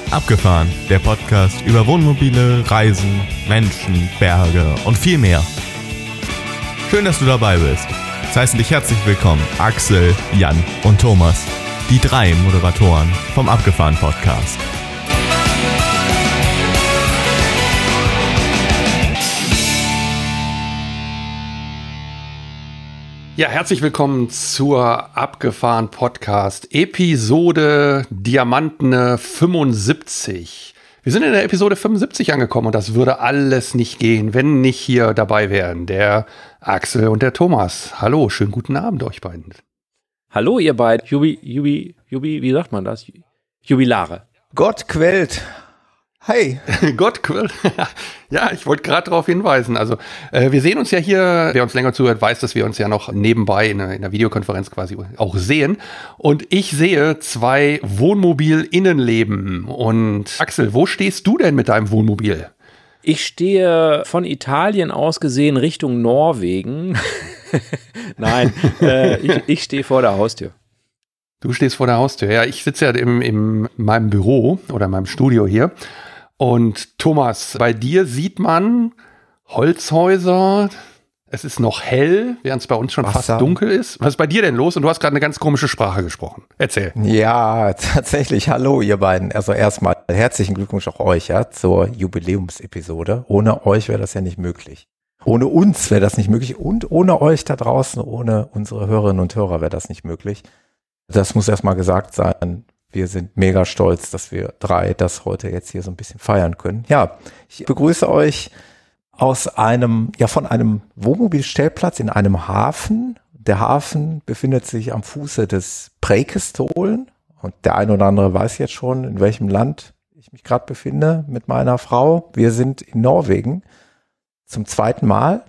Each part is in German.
Abgefahren, der Podcast über Wohnmobile, Reisen, Menschen, Berge und viel mehr. Schön, dass du dabei bist. Es heißen dich herzlich willkommen Axel, Jan und Thomas, die 3 Moderatoren vom Abgefahren Podcast. Ja, herzlich willkommen zur Abgefahren Podcast, Episode Diamantene 75. Wir sind in der Episode 75 angekommen und das würde alles nicht gehen, wenn nicht hier dabei wären der Axel und der Thomas. Hallo, schönen guten Abend euch beiden. Hallo ihr beiden, wie sagt man das? Jubilare. Gott quält. Hi. Gott quält. Ja, ich wollte gerade darauf hinweisen. Also wir sehen uns ja hier, wer uns länger zuhört, weiß, dass wir uns ja noch nebenbei in einer Videokonferenz quasi auch sehen. Und ich sehe 2 Wohnmobil-Innenleben. Und Axel, wo stehst du denn mit deinem Wohnmobil? Ich stehe von Italien aus gesehen Richtung Norwegen. Nein, ich stehe vor der Haustür. Du stehst vor der Haustür. Ja, ich sitze ja in meinem Büro oder in meinem Studio hier. Und Thomas, bei dir sieht man Holzhäuser. Es ist noch hell, während es bei uns schon fast dunkel ist. Was ist bei dir denn los? Und du hast gerade eine ganz komische Sprache gesprochen. Erzähl. Ja, tatsächlich. Hallo, ihr beiden. Also erstmal herzlichen Glückwunsch auch euch ja zur Jubiläumsepisode. Ohne euch wäre das ja nicht möglich. Ohne uns wäre das nicht möglich. Und ohne euch da draußen, ohne unsere Hörerinnen und Hörer wäre das nicht möglich. Das muss erstmal gesagt sein. Wir sind mega stolz, dass wir 3 das heute jetzt hier so ein bisschen feiern können. Ja, ich begrüße euch von einem Wohnmobilstellplatz in einem Hafen. Der Hafen befindet sich am Fuße des Preikestolen. Und der ein oder andere weiß jetzt schon, in welchem Land ich mich gerade befinde mit meiner Frau. Wir sind in Norwegen zum 2. Mal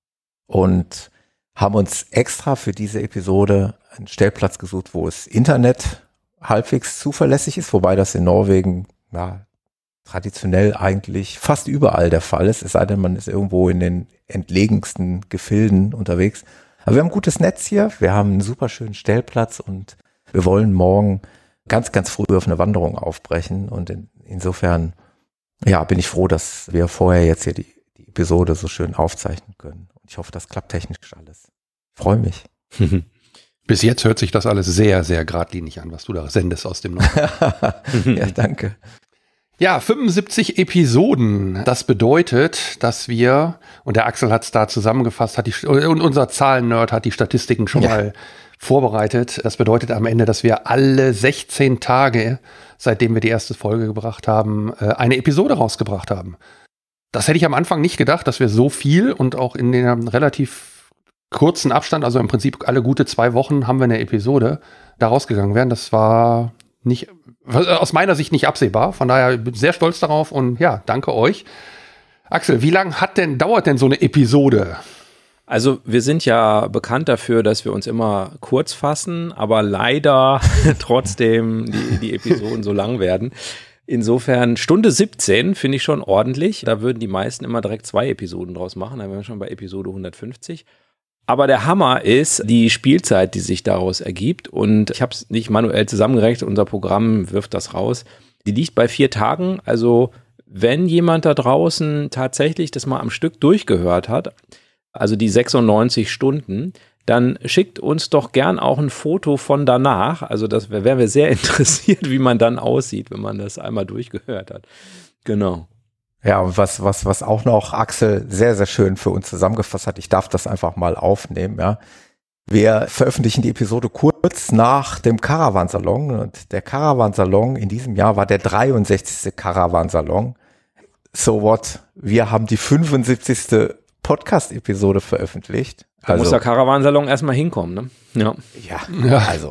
und haben uns extra für diese Episode einen Stellplatz gesucht, wo das Internet halbwegs zuverlässig ist, wobei das in Norwegen traditionell eigentlich fast überall der Fall ist, es sei denn, man ist irgendwo in den entlegensten Gefilden unterwegs. Aber wir haben ein gutes Netz hier, wir haben einen super schönen Stellplatz und wir wollen morgen ganz, ganz früh auf eine Wanderung aufbrechen und insofern bin ich froh, dass wir vorher jetzt hier die Episode so schön aufzeichnen können. Und ich hoffe, das klappt technisch alles. Ich freue mich. Bis jetzt hört sich das alles sehr, sehr geradlinig an, was du da sendest aus dem Norden. Ja, danke. Ja, 75 Episoden. Das bedeutet, dass wir, und der Axel hat es da zusammengefasst, und unser Zahlen-Nerd hat die Statistiken schon mal vorbereitet. Das bedeutet am Ende, dass wir alle 16 Tage, seitdem wir die erste Folge gebracht haben, eine Episode rausgebracht haben. Das hätte ich am Anfang nicht gedacht, dass wir so viel und auch in den relativ kurzen Abstand, also im Prinzip alle gute 2 Wochen haben wir eine Episode, da rausgegangen wären. Das war aus meiner Sicht nicht absehbar. Von daher bin ich sehr stolz darauf und ja, danke euch. Axel, wie lange dauert denn so eine Episode? Also wir sind ja bekannt dafür, dass wir uns immer kurz fassen, aber leider trotzdem die Episoden so lang werden. Insofern Stunde 17 finde ich schon ordentlich. Da würden die meisten immer direkt 2 Episoden draus machen. Dann wären wir schon bei Episode 150. Aber der Hammer ist die Spielzeit, die sich daraus ergibt. Und ich habe es nicht manuell zusammengerechnet, unser Programm wirft das raus. Die liegt bei 4 Tagen. Also wenn jemand da draußen tatsächlich das mal am Stück durchgehört hat, also die 96 Stunden, dann schickt uns doch gern auch ein Foto von danach. Also das wären wir sehr interessiert, wie man dann aussieht, wenn man das einmal durchgehört hat. Genau. Ja, und was auch noch Axel sehr, sehr schön für uns zusammengefasst hat, ich darf das einfach mal aufnehmen, ja. Wir veröffentlichen die Episode kurz nach dem Caravansalon und der Caravansalon in diesem Jahr war der 63. Caravansalon. So what? Wir haben die 75. Podcast-Episode veröffentlicht. Da muss der Caravansalon erstmal hinkommen, ne? Ja, also.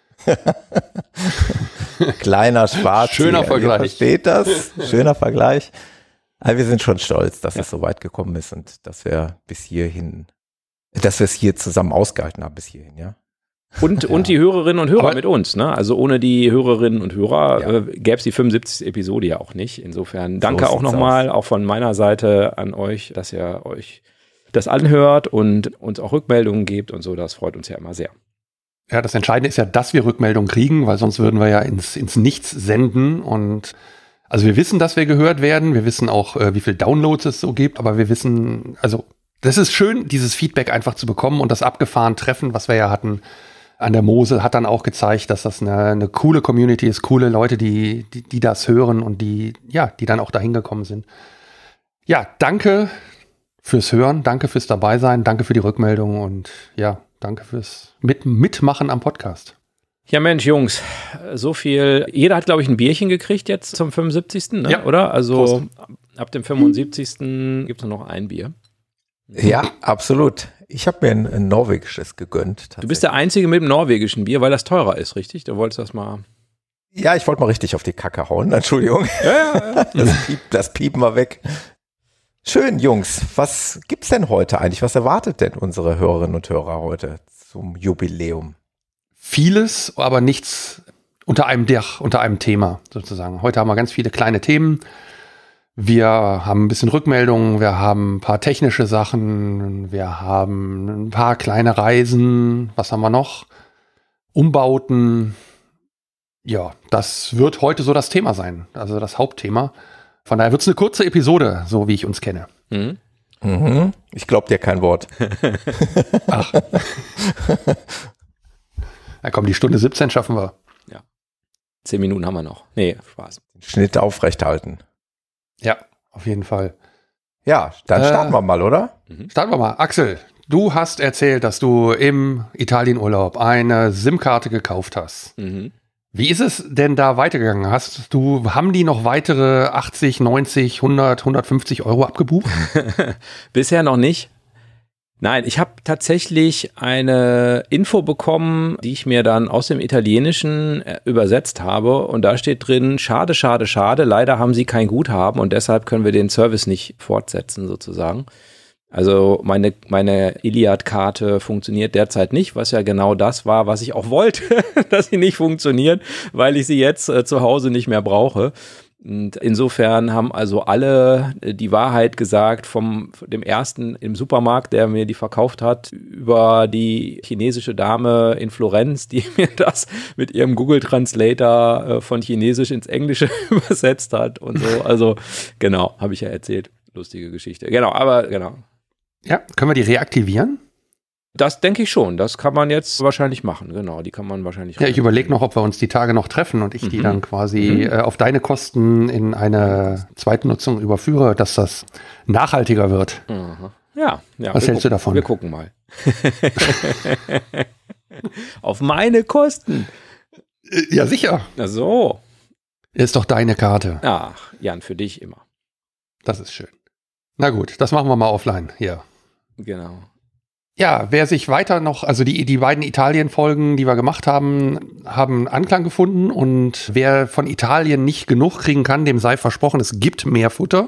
Kleiner Spaß. Schöner Vergleich. Versteht das? Schöner Vergleich. Aber wir sind schon stolz, dass es so weit gekommen ist und dass wir es hier zusammen ausgehalten haben bis hierhin, ja. Und die Hörerinnen und Hörer mit uns, ne? Also ohne die Hörerinnen und Hörer gäbe es die 75. Episode ja auch nicht. Insofern danke auch nochmal, auch von meiner Seite an euch, dass ihr euch das anhört und uns auch Rückmeldungen gebt und so. Das freut uns ja immer sehr. Ja, das Entscheidende ist ja, dass wir Rückmeldungen kriegen, weil sonst würden wir ja ins Nichts senden und Also wir wissen, dass wir gehört werden. Wir wissen auch, wie viel Downloads es so gibt. Aber wir wissen, also das ist schön, dieses Feedback einfach zu bekommen. Und das abgefahren Treffen, was wir ja hatten an der Mosel, hat dann auch gezeigt, dass das eine coole Community ist. Coole Leute, die das hören und die dann auch dahin gekommen sind. Ja, danke fürs Hören. Danke fürs Dabeisein. Danke für die Rückmeldung. Und ja, danke fürs Mitmachen am Podcast. Ja, Mensch, Jungs, so viel. Jeder hat, glaube ich, ein Bierchen gekriegt jetzt zum 75. Ne? Ja. Oder? Also Prost. ab dem 75. gibt es nur noch ein Bier. Ja, absolut. Ich habe mir ein norwegisches gegönnt. Du bist der Einzige mit dem norwegischen Bier, weil das teurer ist, richtig? Du wolltest das mal. Ja, ich wollte mal richtig auf die Kacke hauen. Entschuldigung. Ja. Das Piepen mal weg. Schön, Jungs. Was gibt's denn heute eigentlich? Was erwartet denn unsere Hörerinnen und Hörer heute zum Jubiläum? Vieles, aber nichts unter einem Dach, unter einem Thema sozusagen. Heute haben wir ganz viele kleine Themen. Wir haben ein bisschen Rückmeldungen, wir haben ein paar technische Sachen, wir haben ein paar kleine Reisen. Was haben wir noch? Umbauten. Ja, das wird heute so das Thema sein, also das Hauptthema. Von daher wird es eine kurze Episode, so wie ich uns kenne. Mhm. Mhm. Ich glaube dir kein Wort. Ach. Na komm, die Stunde 17 schaffen wir. 10 Minuten haben wir noch. Nee, Spaß. Schnitt aufrechthalten. Ja, auf jeden Fall. Ja, dann starten wir mal, oder? Starten wir mal. Axel, du hast erzählt, dass du im Italienurlaub eine SIM-Karte gekauft hast. Mhm. Wie ist es denn da weitergegangen? Haben die noch weitere 80, 90, 100, 150 Euro abgebucht? Bisher noch nicht. Nein, ich habe tatsächlich eine Info bekommen, die ich mir dann aus dem Italienischen übersetzt habe. Und da steht drin, schade, schade, schade, leider haben sie kein Guthaben und deshalb können wir den Service nicht fortsetzen sozusagen. Also meine Iliad-Karte funktioniert derzeit nicht, was ja genau das war, was ich auch wollte, dass sie nicht funktioniert, weil ich sie jetzt zu Hause nicht mehr brauche. Und insofern haben also alle die Wahrheit gesagt, vom dem ersten im Supermarkt, der mir die verkauft hat, über die chinesische Dame in Florenz, die mir das mit ihrem Google Translator von Chinesisch ins Englische übersetzt hat und so. Also genau, habe ich ja erzählt. Lustige Geschichte. Genau, aber genau. Ja, können wir die reaktivieren? Das denke ich schon. Das kann man jetzt wahrscheinlich machen. Genau, die kann man wahrscheinlich. Ja, ich überlege noch, ob wir uns die Tage noch treffen und ich die dann quasi auf deine Kosten in eine zweite Nutzung überführe, dass das nachhaltiger wird. Ja. Was hältst du davon? Wir gucken mal. Auf meine Kosten. Ja, sicher. Ach so. Ist doch deine Karte. Ach, Jan, für dich immer. Das ist schön. Na gut, das machen wir mal offline hier. Genau. Ja, wer sich weiter noch, also die beiden Italien-Folgen, die wir gemacht haben, haben Anklang gefunden und wer von Italien nicht genug kriegen kann, dem sei versprochen, es gibt mehr Futter.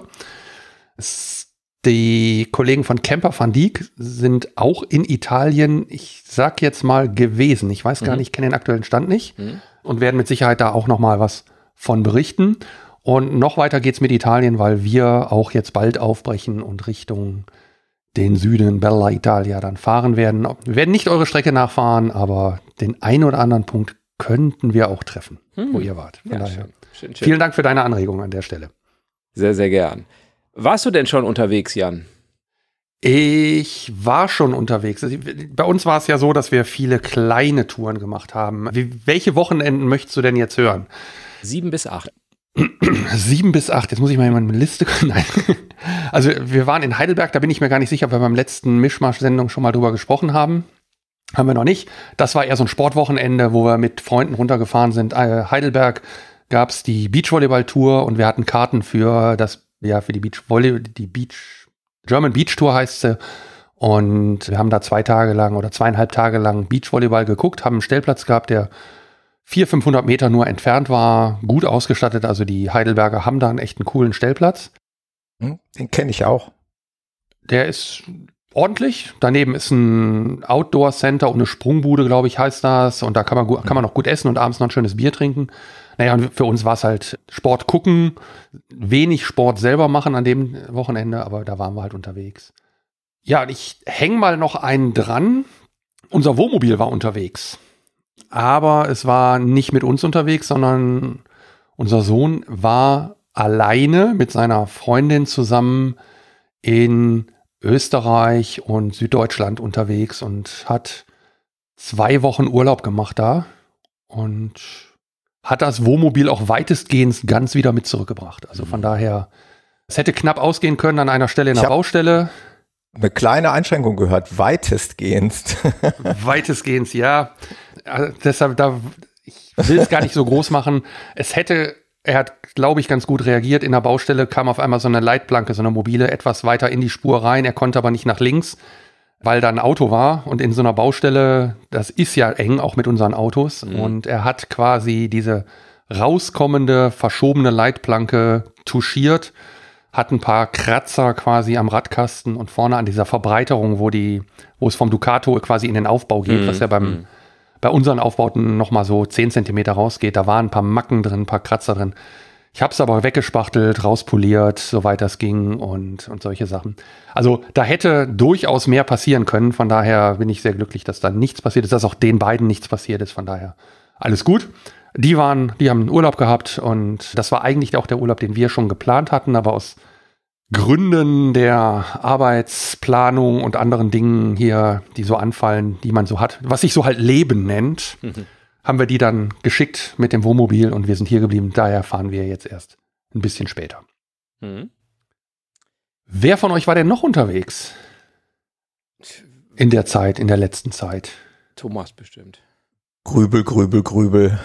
Die Kollegen von Camper Van Dijk sind auch in Italien, ich sag jetzt mal, gewesen. Ich weiß gar nicht, ich kenne den aktuellen Stand nicht und werden mit Sicherheit da auch noch mal was von berichten. Und noch weiter geht's mit Italien, weil wir auch jetzt bald aufbrechen und Richtung den Süden, Bella Italia, dann fahren werden. Wir werden nicht eure Strecke nachfahren, aber den einen oder anderen Punkt könnten wir auch treffen, wo ihr wart. Von daher. Schön. Vielen Dank für deine Anregung an der Stelle. Sehr, sehr gern. Warst du denn schon unterwegs, Jan? Ich war schon unterwegs. Also, bei uns war es ja so, dass wir viele kleine Touren gemacht haben. Welche Wochenenden möchtest du denn jetzt hören? 7 bis 8. 7 bis 8, jetzt muss ich mal in meine Liste gucken. Nein. Also wir waren in Heidelberg, da bin ich mir gar nicht sicher, ob wir beim letzten Mischmasch-Sendung schon mal drüber gesprochen haben. Haben wir noch nicht. Das war eher so ein Sportwochenende, wo wir mit Freunden runtergefahren sind. Heidelberg gab es die Beachvolleyball-Tour und wir hatten Karten für die German Beach Tour heißt sie. Und wir haben da 2 Tage lang oder 2,5 Tage lang Beachvolleyball geguckt, haben einen Stellplatz gehabt, der 400-500 Meter nur entfernt war, gut ausgestattet. Also die Heidelberger haben da einen echt coolen Stellplatz. Den kenne ich auch. Der ist ordentlich. Daneben ist ein Outdoor-Center und eine Sprungbude, glaube ich, heißt das. Und da kann man noch gut essen und abends noch ein schönes Bier trinken. Naja, und für uns war es halt Sport gucken, wenig Sport selber machen an dem Wochenende, aber da waren wir halt unterwegs. Ja, ich hänge mal noch einen dran. Unser Wohnmobil war unterwegs. Aber es war nicht mit uns unterwegs, sondern unser Sohn war alleine mit seiner Freundin zusammen in Österreich und Süddeutschland unterwegs und hat 2 Wochen Urlaub gemacht da und hat das Wohnmobil auch weitestgehend ganz wieder mit zurückgebracht. Also von daher, es hätte knapp ausgehen können an einer Stelle in der Baustelle. Eine kleine Einschränkung gehört, weitestgehend. Weitestgehend, ja. Deshalb, ich will es gar nicht so groß machen. Er hat, glaube ich, ganz gut reagiert. In der Baustelle kam auf einmal so eine Leitplanke, so eine mobile, etwas weiter in die Spur rein. Er konnte aber nicht nach links, weil da ein Auto war. Und in so einer Baustelle, das ist ja eng, auch mit unseren Autos. Und er hat quasi diese rauskommende, verschobene Leitplanke touchiert, hat ein paar Kratzer quasi am Radkasten und vorne an dieser Verbreiterung, wo es vom Ducato quasi in den Aufbau geht, was ja bei unseren Aufbauten nochmal so 10 Zentimeter rausgeht. Da waren ein paar Macken drin, ein paar Kratzer drin. Ich habe es aber weggespachtelt, rauspoliert, soweit das ging und solche Sachen. Also da hätte durchaus mehr passieren können. Von daher bin ich sehr glücklich, dass da nichts passiert ist, dass auch den beiden nichts passiert ist. Von daher alles gut. Die haben einen Urlaub gehabt und das war eigentlich auch der Urlaub, den wir schon geplant hatten, aber aus Gründen der Arbeitsplanung und anderen Dingen hier, die so anfallen, die man so hat, was sich so halt Leben nennt, haben wir die dann geschickt mit dem Wohnmobil und wir sind hier geblieben. Daher fahren wir jetzt erst ein bisschen später. Wer von euch war denn noch unterwegs? In der letzten Zeit? Thomas bestimmt. Grübel.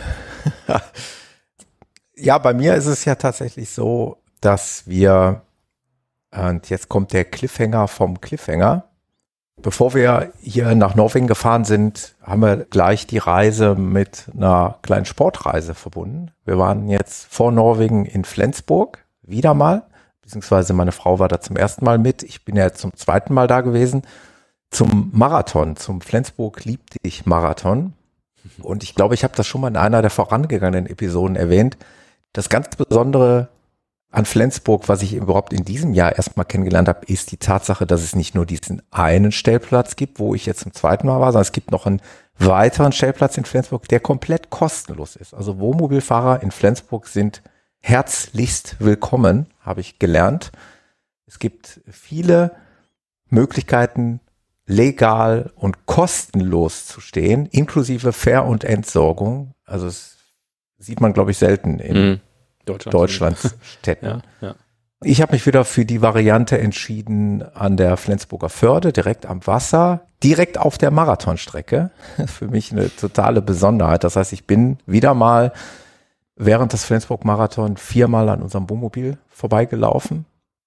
Ja, bei mir ist es ja tatsächlich so, dass wir, und jetzt kommt der Cliffhanger vom Cliffhanger. Bevor wir hier nach Norwegen gefahren sind, haben wir gleich die Reise mit einer kleinen Sportreise verbunden. Wir waren jetzt vor Norwegen in Flensburg, wieder mal, beziehungsweise meine Frau war da zum ersten Mal mit. Ich bin ja zum zweiten Mal da gewesen, zum Marathon, zum Flensburg lieb dich Marathon. Und ich glaube, ich habe das schon mal in einer der vorangegangenen Episoden erwähnt. Das ganz Besondere an Flensburg, was ich überhaupt in diesem Jahr erstmal kennengelernt habe, ist die Tatsache, dass es nicht nur diesen einen Stellplatz gibt, wo ich jetzt zum zweiten Mal war, sondern es gibt noch einen weiteren Stellplatz in Flensburg, der komplett kostenlos ist. Also Wohnmobilfahrer in Flensburg sind herzlichst willkommen, habe ich gelernt. Es gibt viele Möglichkeiten, legal und kostenlos zu stehen, inklusive Ver- und Entsorgung. Also es sieht man, glaube ich, selten in Deutschlands Städten. Ja. Ich habe mich wieder für die Variante entschieden an der Flensburger Förde, direkt am Wasser, direkt auf der Marathonstrecke. Für mich eine totale Besonderheit. Das heißt, ich bin wieder mal während des Flensburg-Marathon 4-mal an unserem Wohnmobil vorbeigelaufen.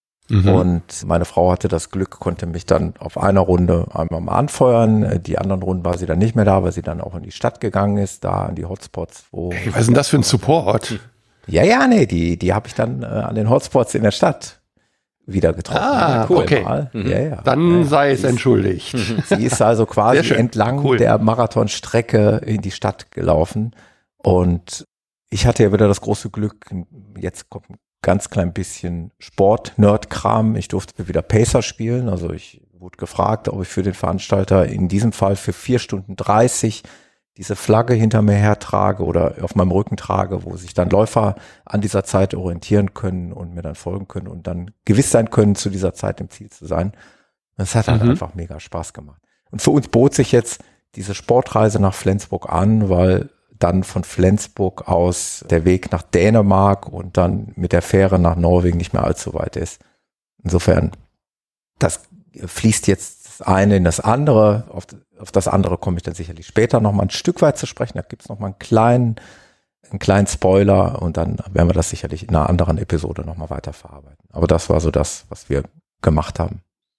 Und meine Frau hatte das Glück, konnte mich dann auf einer Runde einmal mal anfeuern. Die anderen Runden war sie dann nicht mehr da, weil sie dann auch in die Stadt gegangen ist, da an die Hotspots. Was ist denn das für ein Support? Nee, die habe ich dann an den Hotspots in der Stadt wieder getroffen. Ah, cool. Okay. Dann sei es entschuldigt. Sie ist also quasi entlang der Marathonstrecke in die Stadt gelaufen und ich hatte ja wieder das große Glück, jetzt kommt ein ganz klein bisschen Sport-Nerd-Kram. Ich durfte wieder Pacer spielen, also ich wurde gefragt, ob ich für den Veranstalter in diesem Fall für 4 Stunden 30 diese Flagge hinter mir hertrage oder auf meinem Rücken trage, wo sich dann Läufer an dieser Zeit orientieren können und mir dann folgen können und dann gewiss sein können, zu dieser Zeit im Ziel zu sein. Das hat halt einfach mega Spaß gemacht. Und für uns bot sich jetzt diese Sportreise nach Flensburg an, weil dann von Flensburg aus der Weg nach Dänemark und dann mit der Fähre nach Norwegen nicht mehr allzu weit ist. Insofern, das fließt jetzt das eine in das andere. Auf das andere komme ich dann sicherlich später noch mal ein Stück weit zu sprechen. Da gibt es noch mal einen kleinen Spoiler und dann werden wir das sicherlich in einer anderen Episode noch mal weiter verarbeiten. Aber das war so das, was wir gemacht haben.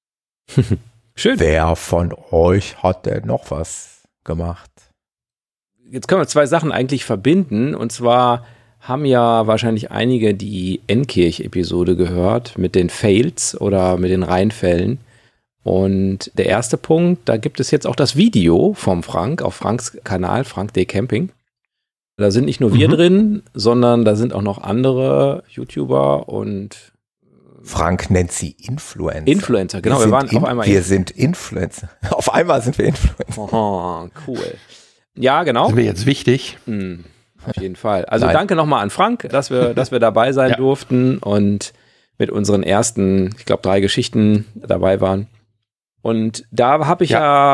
Schön. Wer von euch hat denn noch was gemacht? Jetzt können wir 2 Sachen eigentlich verbinden. Und zwar haben ja wahrscheinlich einige die Enkirch-Episode gehört mit den Fails oder mit den Reinfällen. Und der erste Punkt, da gibt es jetzt auch das Video vom Frank auf Franks Kanal, Frank D. Camping. Da sind nicht nur wir drin, sondern da sind auch noch andere YouTuber und Frank nennt sie Influencer. Influencer, genau. Wir sind Influencer. Auf einmal sind wir Influencer. Oh, cool. Ja, genau. Sind wir jetzt wichtig? Auf jeden Fall. Also danke nochmal an Frank, dass wir dabei sein durften und mit unseren ersten, ich glaube, 3 Geschichten dabei waren. Und da habe ich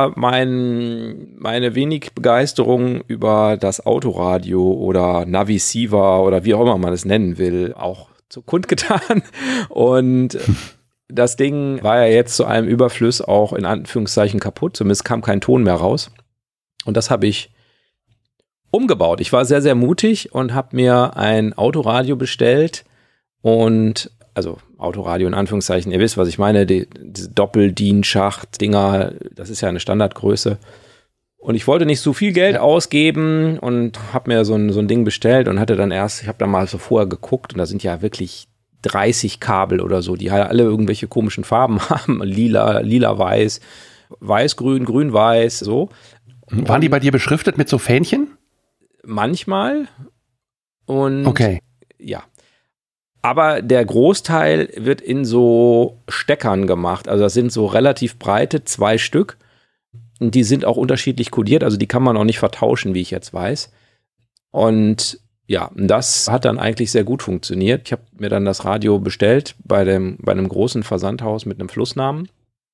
meine wenig Begeisterung über das Autoradio oder Naviceiver oder wie auch immer man es nennen will, auch zu kundgetan. Und das Ding war ja jetzt zu einem Überfluss auch in Anführungszeichen kaputt. Zumindest kam kein Ton mehr raus. Und das habe ich umgebaut. Ich war sehr, sehr mutig und habe mir ein Autoradio bestellt und also Autoradio in Anführungszeichen, ihr wisst, was ich meine, diese Doppel-DIN-Schacht-Dinger, das ist ja eine Standardgröße. Und ich wollte nicht so viel Geld ausgeben und habe mir so ein Ding bestellt und hatte dann ich habe dann mal so vorher geguckt und da sind ja wirklich 30 Kabel oder so, die halt alle irgendwelche komischen Farben haben, lila, weiß, grün, grün, weiß, so. Waren die bei dir beschriftet mit so Fähnchen? Manchmal. Und okay. Ja. Aber der Großteil wird in so Steckern gemacht. Also das sind so relativ breite 2 Stück. Und die sind auch unterschiedlich kodiert. Also die kann man auch nicht vertauschen, wie ich jetzt weiß. Und ja, das hat dann eigentlich sehr gut funktioniert. Ich habe mir dann das Radio bestellt bei einem großen Versandhaus mit einem Flussnamen.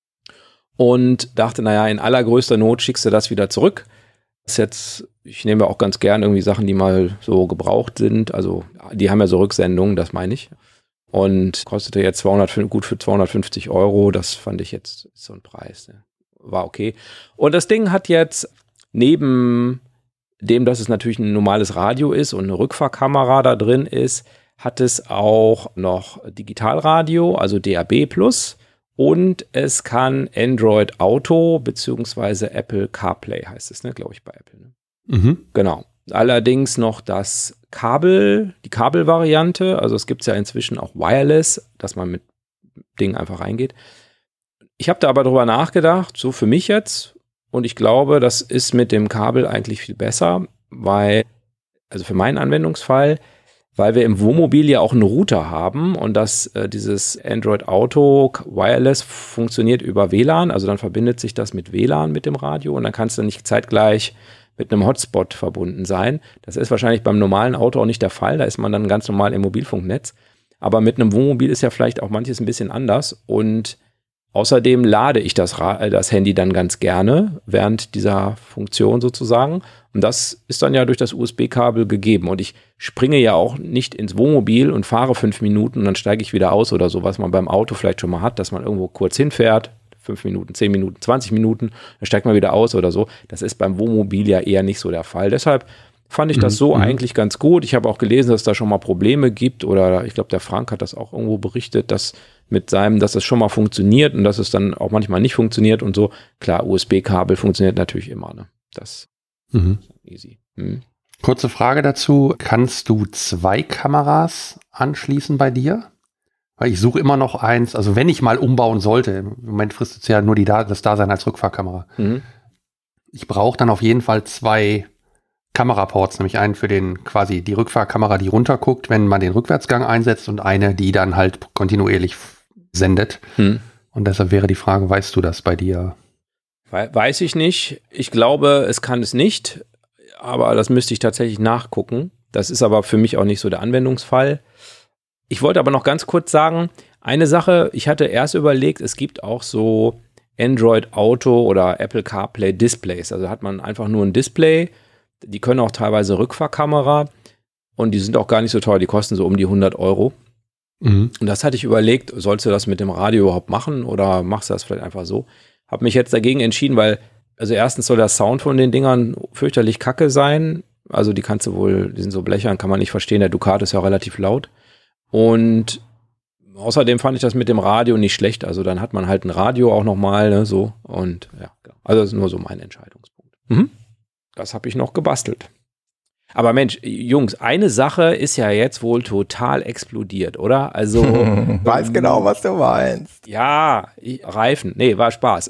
Und dachte, naja, in allergrößter Not schickst du das wieder zurück. Ich nehme auch ganz gern irgendwie Sachen, die mal so gebraucht sind. Also die haben ja so Rücksendungen, das meine ich. Und kostete jetzt gut für 250 €. Das fand ich jetzt so ein Preis. Ne? War okay. Und das Ding hat jetzt neben dem, dass es natürlich ein normales Radio ist und eine Rückfahrkamera da drin ist, hat es auch noch Digitalradio, also DAB+. Und es kann Android Auto beziehungsweise Apple CarPlay heißt es, ne, glaube ich, bei Apple. Ne? Mhm. Genau. Allerdings noch die Kabelvariante. Also es gibt es ja inzwischen auch Wireless, dass man mit Dingen einfach reingeht. Ich habe da aber drüber nachgedacht, so für mich jetzt. Und ich glaube, das ist mit dem Kabel eigentlich viel besser, also für meinen Anwendungsfall, weil wir im Wohnmobil ja auch einen Router haben und dieses Android Auto Wireless funktioniert über WLAN, also dann verbindet sich das mit WLAN mit dem Radio und dann kannst du nicht zeitgleich mit einem Hotspot verbunden sein. Das ist wahrscheinlich beim normalen Auto auch nicht der Fall, da ist man dann ganz normal im Mobilfunknetz. Aber mit einem Wohnmobil ist ja vielleicht auch manches ein bisschen anders und außerdem lade ich das Handy dann ganz gerne während dieser Funktion sozusagen. Und das ist dann ja durch das USB-Kabel gegeben. Und ich springe ja auch nicht ins Wohnmobil und fahre 5 Minuten und dann steige ich wieder aus oder so, was man beim Auto vielleicht schon mal hat, dass man irgendwo kurz hinfährt, 5 Minuten, 10 Minuten, 20 Minuten, dann steigt man wieder aus oder so. Das ist beim Wohnmobil ja eher nicht so der Fall. Deshalb fand ich das so eigentlich ganz gut. Ich habe auch gelesen, dass es da schon mal Probleme gibt oder ich glaube, der Frank hat das auch irgendwo berichtet, dass das schon mal funktioniert und dass es dann auch manchmal nicht funktioniert und so. Klar, USB-Kabel funktioniert natürlich immer, ne? Das ist easy. Kurze Frage dazu. Kannst du 2 Kameras anschließen bei dir? Weil ich suche immer noch eins, also wenn ich mal umbauen sollte, im Moment fristet es ja nur das Dasein als Rückfahrkamera. Ich brauche dann auf jeden Fall 2 Kameraports, nämlich einen für quasi die Rückfahrkamera, die runterguckt, wenn man den Rückwärtsgang einsetzt und eine, die dann halt kontinuierlich sendet. Und deshalb wäre die Frage, weißt du das bei dir? Weiß ich nicht. Ich glaube, es kann es nicht, aber das müsste ich tatsächlich nachgucken. Das ist aber für mich auch nicht so der Anwendungsfall. Ich wollte aber noch ganz kurz sagen, eine Sache, ich hatte erst überlegt, es gibt auch so Android Auto oder Apple CarPlay Displays. Also hat man einfach nur ein Display. Die können auch teilweise Rückfahrkamera und die sind auch gar nicht so teuer. Die kosten so um die 100 €. Und das hatte ich überlegt, sollst du das mit dem Radio überhaupt machen oder machst du das vielleicht einfach so? Habe mich jetzt dagegen entschieden, weil, also erstens soll der Sound von den Dingern fürchterlich kacke sein. Also die sind so blechern, kann man nicht verstehen. Der Ducato ist ja relativ laut. Und außerdem fand ich das mit dem Radio nicht schlecht. Also dann hat man halt ein Radio auch nochmal, ne, so. Und ja, also das ist nur so mein Entscheidungspunkt. Das habe ich noch gebastelt. Aber Mensch, Jungs, eine Sache ist ja jetzt wohl total explodiert, oder? Also weiß genau, was du meinst. Ja, Reifen. Nee, war Spaß.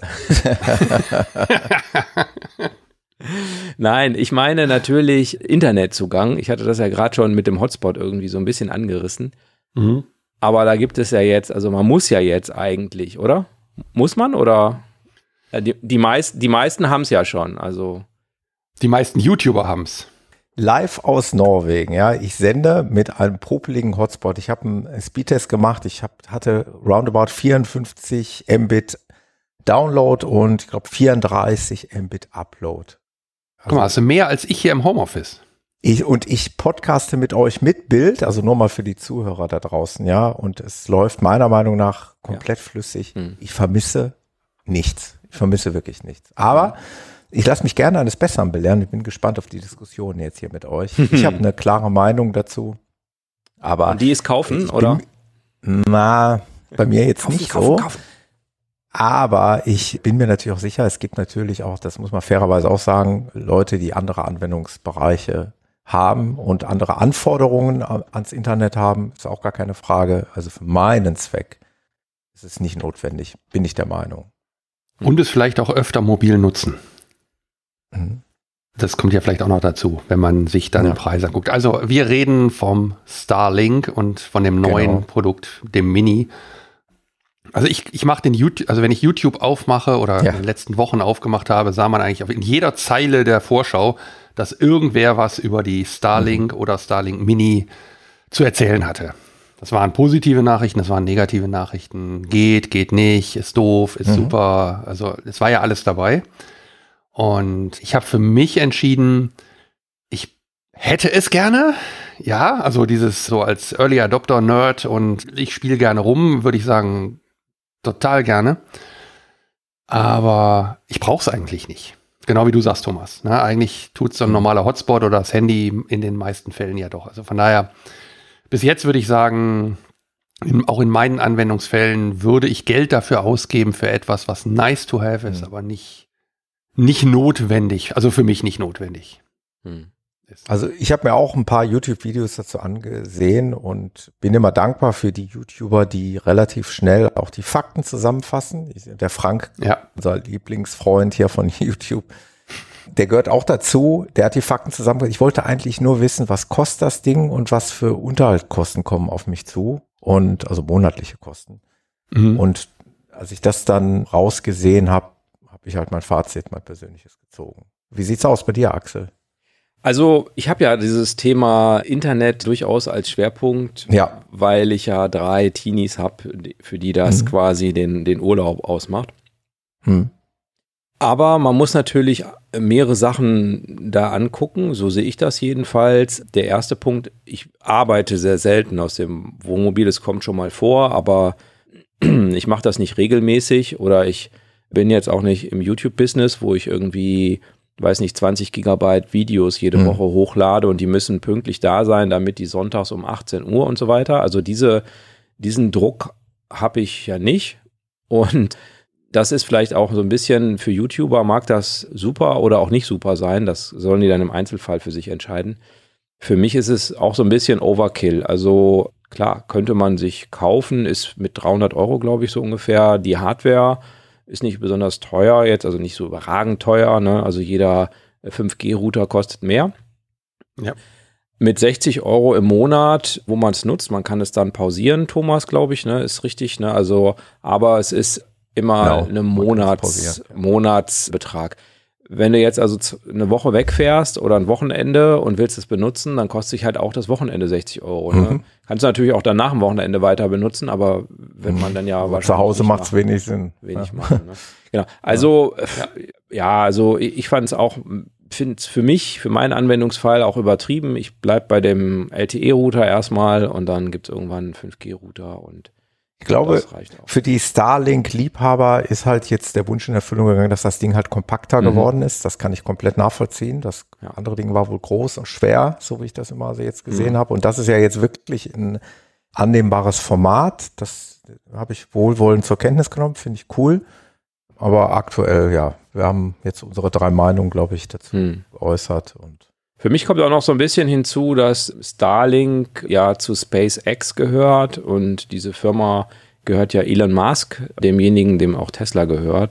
Nein, ich meine natürlich Internetzugang. Ich hatte das ja gerade schon mit dem Hotspot irgendwie so ein bisschen angerissen. Aber da gibt es ja jetzt, also man muss ja jetzt eigentlich, oder? Muss man, oder? Ja, die meisten haben es ja schon, also. Die meisten YouTuber haben es. live aus Norwegen, ja. Ich sende mit einem popeligen Hotspot. Ich habe einen Speedtest gemacht. Ich hatte roundabout 54 Mbit Download und ich glaube 34 Mbit Upload. Guck mal, hast du mehr als ich hier im Homeoffice. Ich podcaste mit euch mit Bild, also nur mal für die Zuhörer da draußen, ja. Und es läuft meiner Meinung nach komplett flüssig. Ich vermisse nichts. Ich vermisse wirklich nichts. Aber ich lasse mich gerne eines Besseren belehren. Ich bin gespannt auf die Diskussion jetzt hier mit euch. Ich habe eine klare Meinung dazu. Aber und die ist kaufen, oder? Bei mir jetzt kaufen, nicht so. Kaufen. Aber ich bin mir natürlich auch sicher, es gibt natürlich auch, das muss man fairerweise auch sagen, Leute, die andere Anwendungsbereiche haben und andere Anforderungen ans Internet haben. Ist auch gar keine Frage. Also für meinen Zweck ist es nicht notwendig, bin ich der Meinung. Und es vielleicht auch öfter mobil nutzen. Das kommt ja vielleicht auch noch dazu, wenn man sich dann Preise anguckt. Also wir reden vom Starlink und von dem neuen Produkt, dem Mini. Also ich mache den YouTube, also wenn ich YouTube aufmache oder in den letzten Wochen aufgemacht habe, sah man eigentlich in jeder Zeile der Vorschau, dass irgendwer was über die Starlink oder Starlink Mini zu erzählen hatte. Das waren positive Nachrichten, das waren negative Nachrichten. Geht nicht, ist doof, ist super. Also es war ja alles dabei. Und ich habe für mich entschieden, ich hätte es gerne. Ja, also dieses so als Early Adopter Nerd und ich spiele gerne rum, würde ich sagen, total gerne. Aber ich brauche es eigentlich nicht. Genau wie du sagst, Thomas. Ne? Eigentlich tut es so ein normaler Hotspot oder das Handy in den meisten Fällen ja doch. Also von daher, bis jetzt würde ich sagen, auch in meinen Anwendungsfällen würde ich Geld dafür ausgeben für etwas, was nice to have ist, aber nicht notwendig. Also für mich nicht notwendig. Also ich habe mir auch ein paar YouTube-Videos dazu angesehen und bin immer dankbar für die YouTuber, die relativ schnell auch die Fakten zusammenfassen. Der Frank, unser Lieblingsfreund hier von YouTube, der gehört auch dazu. Der hat die Fakten zusammengefasst. Ich wollte eigentlich nur wissen, was kostet das Ding und was für Unterhaltskosten kommen auf mich zu. Und also monatliche Kosten. Und als ich das dann rausgesehen habe, habe ich halt mein Fazit, mein persönliches gezogen. Wie sieht's aus bei dir, Axel? Also ich habe ja dieses Thema Internet durchaus als Schwerpunkt, weil ich ja 3 Teenies habe, für die das quasi den Urlaub ausmacht. Aber man muss natürlich mehrere Sachen da angucken, so sehe ich das jedenfalls. Der erste Punkt, ich arbeite sehr selten aus dem Wohnmobil, es kommt schon mal vor, aber ich mache das nicht regelmäßig oder ich bin jetzt auch nicht im YouTube-Business, wo ich irgendwie, weiß nicht, 20 Gigabyte Videos jede Woche hochlade und die müssen pünktlich da sein, damit die sonntags um 18 Uhr und so weiter. Also diesen Druck habe ich ja nicht und das ist vielleicht auch so ein bisschen für YouTuber, mag das super oder auch nicht super sein, das sollen die dann im Einzelfall für sich entscheiden. Für mich ist es auch so ein bisschen Overkill, also klar, könnte man sich kaufen, ist mit 300 €, glaube ich, so ungefähr die Hardware, ist nicht besonders teuer jetzt, also nicht so überragend teuer, ne? Also jeder 5G-Router kostet mehr. Ja. Mit 60 € im Monat, wo man es nutzt, man kann es dann pausieren, Thomas, glaube ich, ne? Ist richtig, ne? Also, aber es ist immer eine Monatsbetrag. Wenn du jetzt also eine Woche wegfährst oder ein Wochenende und willst es benutzen, dann kostet sich halt auch das Wochenende 60 €. Ne? Kannst du natürlich auch dann nach dem Wochenende weiter benutzen, aber wenn man dann ja wahrscheinlich zu Hause macht es wenig Sinn. Machen, ne? Genau. Also also ich fand es auch, finde es für mich, für meinen Anwendungsfall auch übertrieben. Ich bleibe bei dem LTE-Router erstmal und dann gibt es irgendwann einen 5G-Router und ich glaube, für die Starlink-Liebhaber ist halt jetzt der Wunsch in Erfüllung gegangen, dass das Ding halt kompakter geworden ist. Das kann ich komplett nachvollziehen. Das andere Ding war wohl groß und schwer, so wie ich das immer so jetzt gesehen habe. Und das ist ja jetzt wirklich ein annehmbares Format. Das habe ich wohlwollend zur Kenntnis genommen, finde ich cool. Aber aktuell, wir haben jetzt unsere 3 Meinungen, glaube ich, dazu geäußert. Und für mich kommt auch noch so ein bisschen hinzu, dass Starlink ja zu SpaceX gehört und diese Firma gehört ja Elon Musk, demjenigen, dem auch Tesla gehört.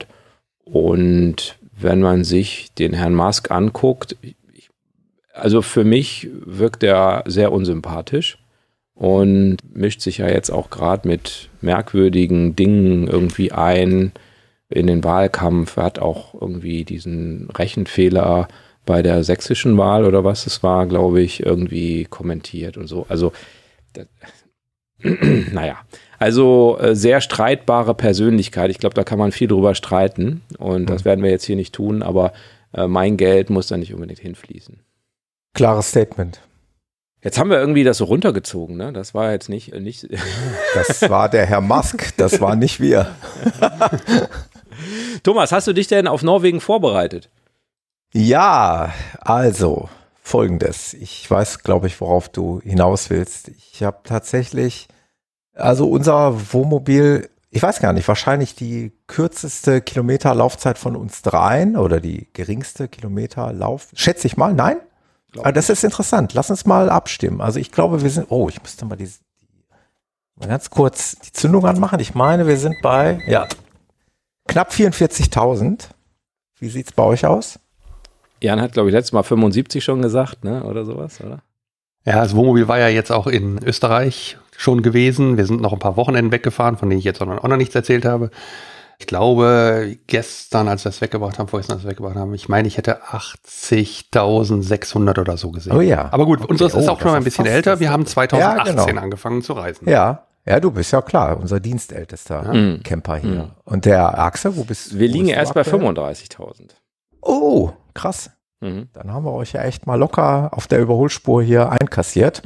Und wenn man sich den Herrn Musk anguckt, also für mich wirkt er sehr unsympathisch und mischt sich ja jetzt auch gerade mit merkwürdigen Dingen irgendwie ein in den Wahlkampf. Er hat auch irgendwie diesen Rechenfehler bei der sächsischen Wahl oder was es war, glaube ich, irgendwie kommentiert und so. Also, naja, also sehr streitbare Persönlichkeit. Ich glaube, da kann man viel drüber streiten und das werden wir jetzt hier nicht tun, aber mein Geld muss da nicht unbedingt hinfließen. Klares Statement. Jetzt haben wir irgendwie das so runtergezogen, ne? Das war jetzt nicht. Das war der Herr Musk, das waren nicht wir. Thomas, hast du dich denn auf Norwegen vorbereitet? Ja, also Folgendes. Ich weiß, glaube ich, worauf du hinaus willst. Ich habe tatsächlich, also unser Wohnmobil, ich weiß gar nicht, wahrscheinlich die kürzeste Kilometerlaufzeit von uns dreien oder die geringste Kilometerlauf, schätze ich mal, nein? Aber das ist interessant. Lass uns mal abstimmen. Also ich glaube, wir sind, ich müsste mal mal ganz kurz die Zündung anmachen. Ich meine, wir sind bei, knapp 44.000. Wie sieht's bei euch aus? Jan hat, glaube ich, letztes Mal 75 schon gesagt, ne? Oder sowas, oder? Ja, das Wohnmobil war ja jetzt auch in Österreich schon gewesen. Wir sind noch ein paar Wochenenden weggefahren, von denen ich jetzt auch noch nichts erzählt habe. Ich glaube, gestern, als wir es weggebracht haben, vorgestern, als wir es weggebracht haben, ich meine, ich hätte 80.600 oder so gesehen. Oh ja. Aber gut, unseres ist auch schon mal ein bisschen älter. Wir haben 2018 Ja, genau. angefangen zu reisen. Ja, du bist ja klar, unser dienstältester Camper hier. Und der Axel, wo bist du? Wir liegen erst bei 35.000. Oh, krass. Dann haben wir euch ja echt mal locker auf der Überholspur hier einkassiert.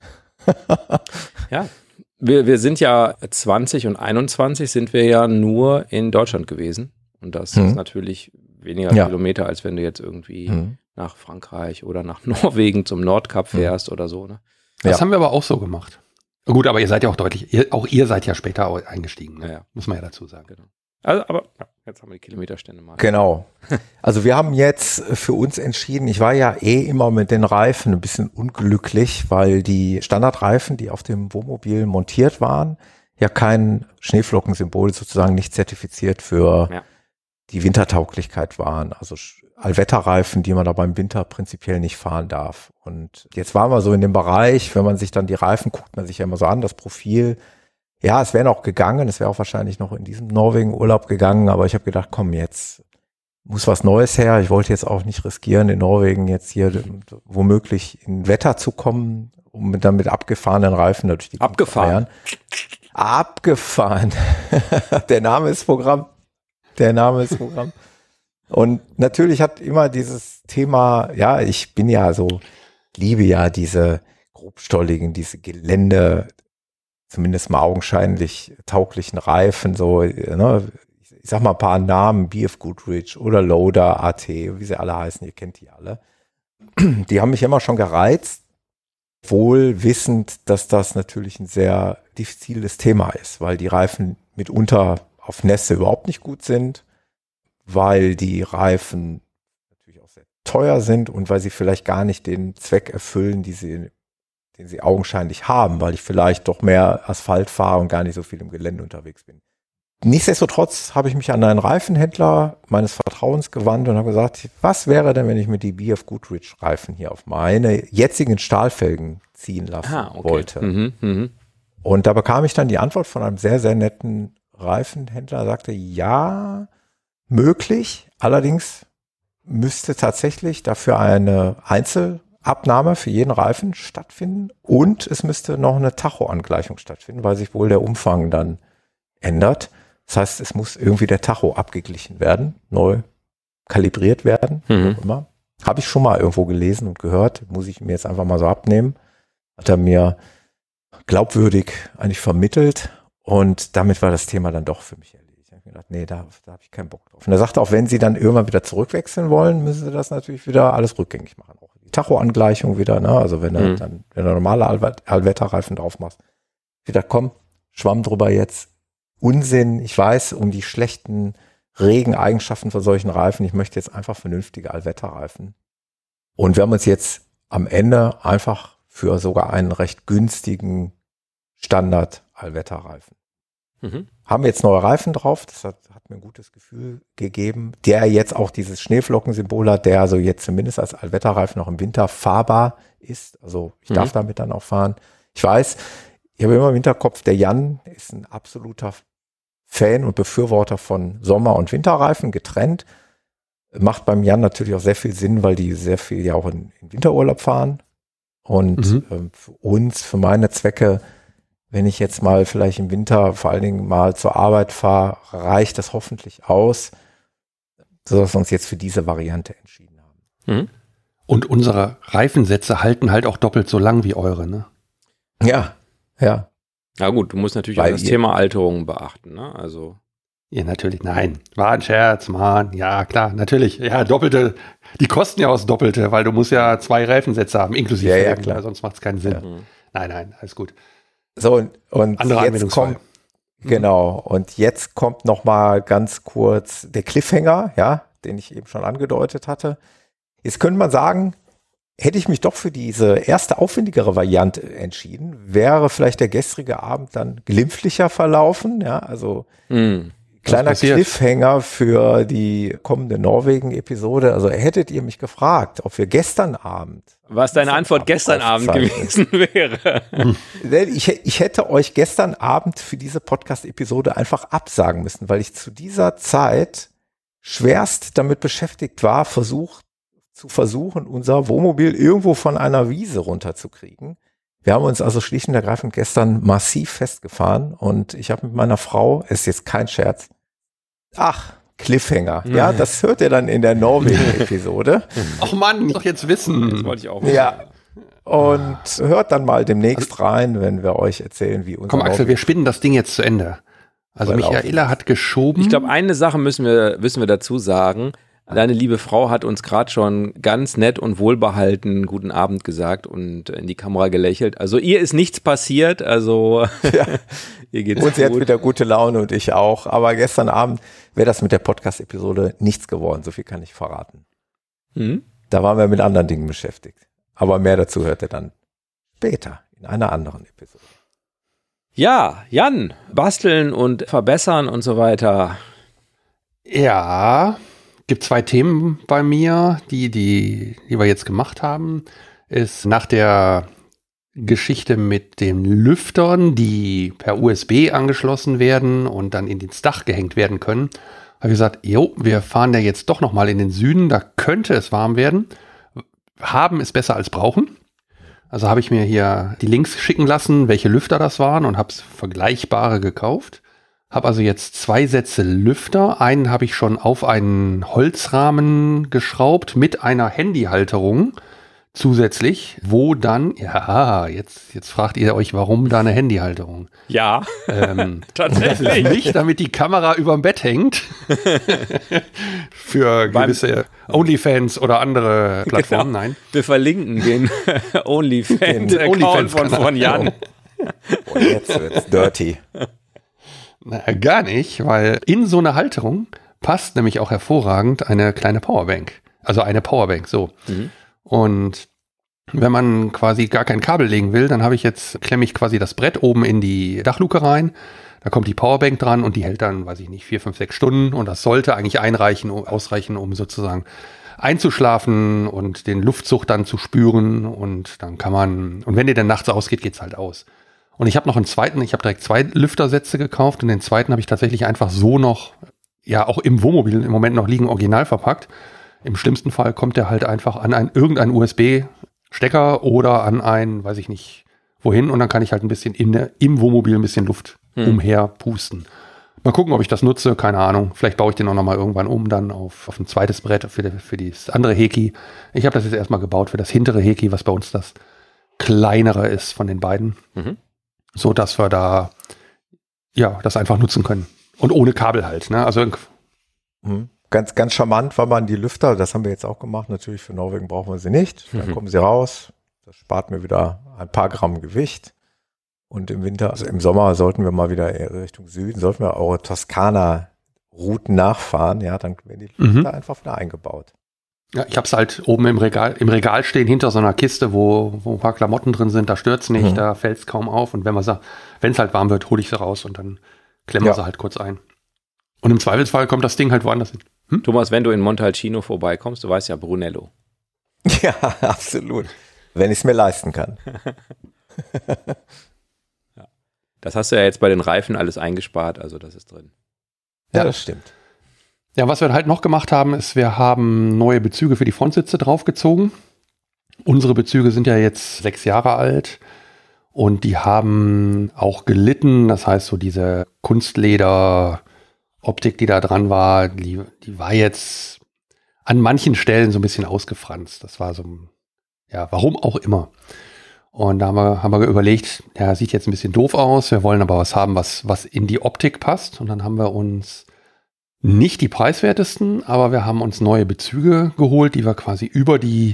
Ja, wir sind ja 20 und 21 sind wir ja nur in Deutschland gewesen. Und das ist natürlich weniger Kilometer, als wenn du jetzt irgendwie nach Frankreich oder nach Norwegen zum Nordkap fährst oder so. Ne? Das haben wir aber auch so gemacht. Gut, aber ihr seid ja auch ihr seid ja später eingestiegen. Ne? Ja. Muss man ja dazu sagen. Genau. Also, aber jetzt haben wir die Kilometerstände mal. Genau. Also wir haben jetzt für uns entschieden, ich war ja immer mit den Reifen ein bisschen unglücklich, weil die Standardreifen, die auf dem Wohnmobil montiert waren, ja kein Schneeflockensymbol, sozusagen nicht zertifiziert für die Wintertauglichkeit waren. Also Allwetterreifen, die man da beim Winter prinzipiell nicht fahren darf. Und jetzt waren wir so in dem Bereich, wenn man sich dann die Reifen guckt, man sich ja immer so an, das Profil. Ja, es wäre noch gegangen, es wäre auch wahrscheinlich noch in diesem Norwegen-Urlaub gegangen, aber ich habe gedacht, komm, jetzt muss was Neues her. Ich wollte jetzt auch nicht riskieren, in Norwegen jetzt hier womöglich in Wetter zu kommen, um dann mit abgefahrenen Reifen natürlich die Abgefahren. Abgefahren. Der Name ist Programm. Und natürlich hat immer dieses Thema, ich bin ja so, liebe ja diese grobstolligen, diese Gelände, zumindest mal augenscheinlich tauglichen Reifen, so, ne, ich sag mal ein paar Namen, BF Goodrich oder Loader, AT, wie sie alle heißen, ihr kennt die alle. Die haben mich immer schon gereizt, wohl wissend, dass das natürlich ein sehr diffiziles Thema ist, weil die Reifen mitunter auf Nässe überhaupt nicht gut sind, weil die Reifen natürlich auch sehr teuer sind und weil sie vielleicht gar nicht den Zweck erfüllen, den sie augenscheinlich haben, weil ich vielleicht doch mehr Asphalt fahre und gar nicht so viel im Gelände unterwegs bin. Nichtsdestotrotz habe ich mich an einen Reifenhändler meines Vertrauens gewandt und habe gesagt, was wäre denn, wenn ich mir die BF Goodrich Reifen hier auf meine jetzigen Stahlfelgen ziehen lassen wollte? Und da bekam ich dann die Antwort von einem sehr, sehr netten Reifenhändler. Er sagte, ja, möglich, allerdings müsste tatsächlich dafür eine Einzelabnahme für jeden Reifen stattfinden und es müsste noch eine Tacho-Angleichung stattfinden, weil sich wohl der Umfang dann ändert. Das heißt, es muss irgendwie der Tacho abgeglichen werden, neu kalibriert werden, wie auch immer. Habe ich schon mal irgendwo gelesen und gehört, muss ich mir jetzt einfach mal so abnehmen. Hat er mir glaubwürdig eigentlich vermittelt und damit war das Thema dann doch für mich erledigt. Ich habe gedacht, nee, da habe ich keinen Bock drauf. Und er sagte auch, wenn Sie dann irgendwann wieder zurückwechseln wollen, müssen Sie das natürlich wieder alles rückgängig machen. Auch die Tacho-Angleichung wieder, ne? Also wenn du normale Allwetterreifen drauf machst. Wieder komm, Schwamm drüber jetzt. Unsinn, ich weiß um die schlechten Regeneigenschaften von solchen Reifen. Ich möchte jetzt einfach vernünftige Allwetterreifen. Und wir haben uns jetzt am Ende einfach für sogar einen recht günstigen Standard-Allwetterreifen. Haben jetzt neue Reifen drauf, das hat mir ein gutes Gefühl gegeben, der jetzt auch dieses Schneeflockensymbol hat, der also jetzt zumindest als Allwetterreifen noch im Winter fahrbar ist. Also ich darf damit dann auch fahren. Ich weiß, ich habe immer im Hinterkopf, der Jan ist ein absoluter Fan und Befürworter von Sommer- und Winterreifen getrennt. Macht beim Jan natürlich auch sehr viel Sinn, weil die sehr viel ja auch in Winterurlaub fahren. Und für uns, für meine Zwecke, wenn ich jetzt mal vielleicht im Winter vor allen Dingen mal zur Arbeit fahre, reicht das hoffentlich aus, sodass wir uns jetzt für diese Variante entschieden haben. Und unsere Reifensätze halten halt auch doppelt so lang wie eure, ne? Ja. Na gut, du musst natürlich Weil auch das Thema Alterung beachten, ne? Also. Ja, natürlich, nein. War ein Scherz, Mann. Ja, klar, natürlich. Ja, Doppelte, die kosten ja auch das Doppelte, weil du musst ja 2 Reifensätze haben, inklusive Ja, Felgen, klar. weil sonst macht es keinen Sinn. Ja. Nein, alles gut. So, und Andere jetzt Anwendungsfall. kommt, genau, und jetzt kommt noch mal ganz kurz der Cliffhanger, ja, den ich eben schon angedeutet hatte. Jetzt könnte man sagen, hätte ich mich doch für diese erste aufwendigere Variante entschieden, wäre vielleicht der gestrige Abend dann glimpflicher verlaufen, ja, also kleiner passiert? Cliffhanger für die kommende Norwegen-Episode. Also hättet ihr mich gefragt, ob wir gestern Abend. Was deine Antwort gestern Abend gewesen wäre. Ich hätte euch gestern Abend für diese Podcast-Episode einfach absagen müssen, weil ich zu dieser Zeit schwerst damit beschäftigt war, versuchen, unser Wohnmobil irgendwo von einer Wiese runterzukriegen. Wir haben uns also schlicht und ergreifend gestern massiv festgefahren und ich habe mit meiner Frau, ist jetzt kein Scherz, Cliffhanger. Ja, das hört ihr dann in der Norwegen-Episode. Ach Mann, ich doch jetzt wissen. Das wollte ich auch. Ja. Und hört dann mal demnächst rein, wenn wir euch erzählen, wie unser Komm, Axel, wir spinnen das Ding jetzt zu Ende. Also Michaela hat geschoben. Ich glaube, eine Sache müssen wir dazu sagen. Deine liebe Frau hat uns gerade schon ganz nett und wohlbehalten guten Abend gesagt und in die Kamera gelächelt. Also ihr ist nichts passiert, also ihr geht's und sie gut. hat wieder gute Laune und ich auch. Aber gestern Abend wäre das mit der Podcast-Episode nichts geworden. So viel kann ich verraten. Da waren wir mit anderen Dingen beschäftigt. Aber mehr dazu hört ihr dann später in einer anderen Episode. Ja, Jan, basteln und verbessern und so weiter. Ja, gibt 2 Themen bei mir, die wir jetzt gemacht haben. Ist nach der Geschichte mit den Lüftern, die per USB angeschlossen werden und dann ins Dach gehängt werden können, habe ich gesagt, wir fahren ja jetzt doch noch mal in den Süden, da könnte es warm werden. Haben ist besser als brauchen. Also habe ich mir hier die Links schicken lassen, welche Lüfter das waren und habe vergleichbare gekauft. Habe also jetzt 2 Sätze Lüfter. Einen habe ich schon auf einen Holzrahmen geschraubt mit einer Handyhalterung zusätzlich, wo dann, jetzt fragt ihr euch, warum da eine Handyhalterung? Ja, tatsächlich. Nicht, damit die Kamera überm Bett hängt. Für gewisse OnlyFans oder andere Plattformen, nein. Wir verlinken den OnlyFans-Account von Jan. Und jetzt wird's dirty. Na, gar nicht, weil in so eine Halterung passt nämlich auch hervorragend eine kleine Powerbank. Also eine Powerbank, so. Und wenn man quasi gar kein Kabel legen will, dann klemme ich quasi das Brett oben in die Dachluke rein. Da kommt die Powerbank dran und die hält dann, 4, 5, 6 Stunden. Und das sollte eigentlich ausreichen, um sozusagen einzuschlafen und den Luftzug dann zu spüren. Und dann und wenn der dann nachts ausgeht, geht's halt aus. Und ich habe noch einen zweiten, ich habe direkt 2 Lüftersätze gekauft und den zweiten habe ich tatsächlich einfach so noch, auch im Wohnmobil im Moment noch liegen, original verpackt. Im schlimmsten Fall kommt der halt einfach an irgendein USB-Stecker oder an ein, weiß ich nicht wohin, und dann kann ich halt ein bisschen im Wohnmobil ein bisschen Luft umher pusten. Mal gucken, ob ich das nutze, keine Ahnung. Vielleicht baue ich den auch nochmal irgendwann um, dann auf ein zweites Brett für das andere Heki. Ich habe das jetzt erstmal gebaut für das hintere Heki, was bei uns das kleinere ist von den beiden. So dass wir da das einfach nutzen können. Und ohne Kabel halt, ne? Also Ganz, ganz charmant, weil man die Lüfter, das haben wir jetzt auch gemacht, natürlich für Norwegen brauchen wir sie nicht. Dann kommen sie raus. Das spart mir wieder ein paar Gramm Gewicht. Und im Winter, also im Sommer sollten wir mal wieder Richtung Süden, sollten wir eure Toskana-Routen nachfahren, ja, dann werden die Lüfter einfach wieder eingebaut. Ja, ich habe es halt oben im Regal stehen, hinter so einer Kiste, wo ein paar Klamotten drin sind, da stört's nicht, da fällt's kaum auf. Und wenn es halt warm wird, hole ich sie raus und dann klemmen wir sie halt kurz ein. Und im Zweifelsfall kommt das Ding halt woanders hin. Thomas, wenn du in Montalcino vorbeikommst, du weißt ja, Brunello. Ja, absolut. Wenn ich es mir leisten kann. Das hast du ja jetzt bei den Reifen alles eingespart, also das ist drin. Ja, das stimmt. Ja, was wir halt noch gemacht haben, ist, wir haben neue Bezüge für die Frontsitze draufgezogen. Unsere Bezüge sind ja jetzt 6 Jahre alt und die haben auch gelitten. Das heißt, so diese Kunstleder-Optik, die da dran war, die war jetzt an manchen Stellen so ein bisschen ausgefranst. Das war so, ja, warum auch immer. Und da haben wir überlegt, ja, sieht jetzt ein bisschen doof aus, wir wollen aber was haben, was in die Optik passt. Und dann haben wir uns nicht die preiswertesten, aber wir haben uns neue Bezüge geholt, die wir quasi über die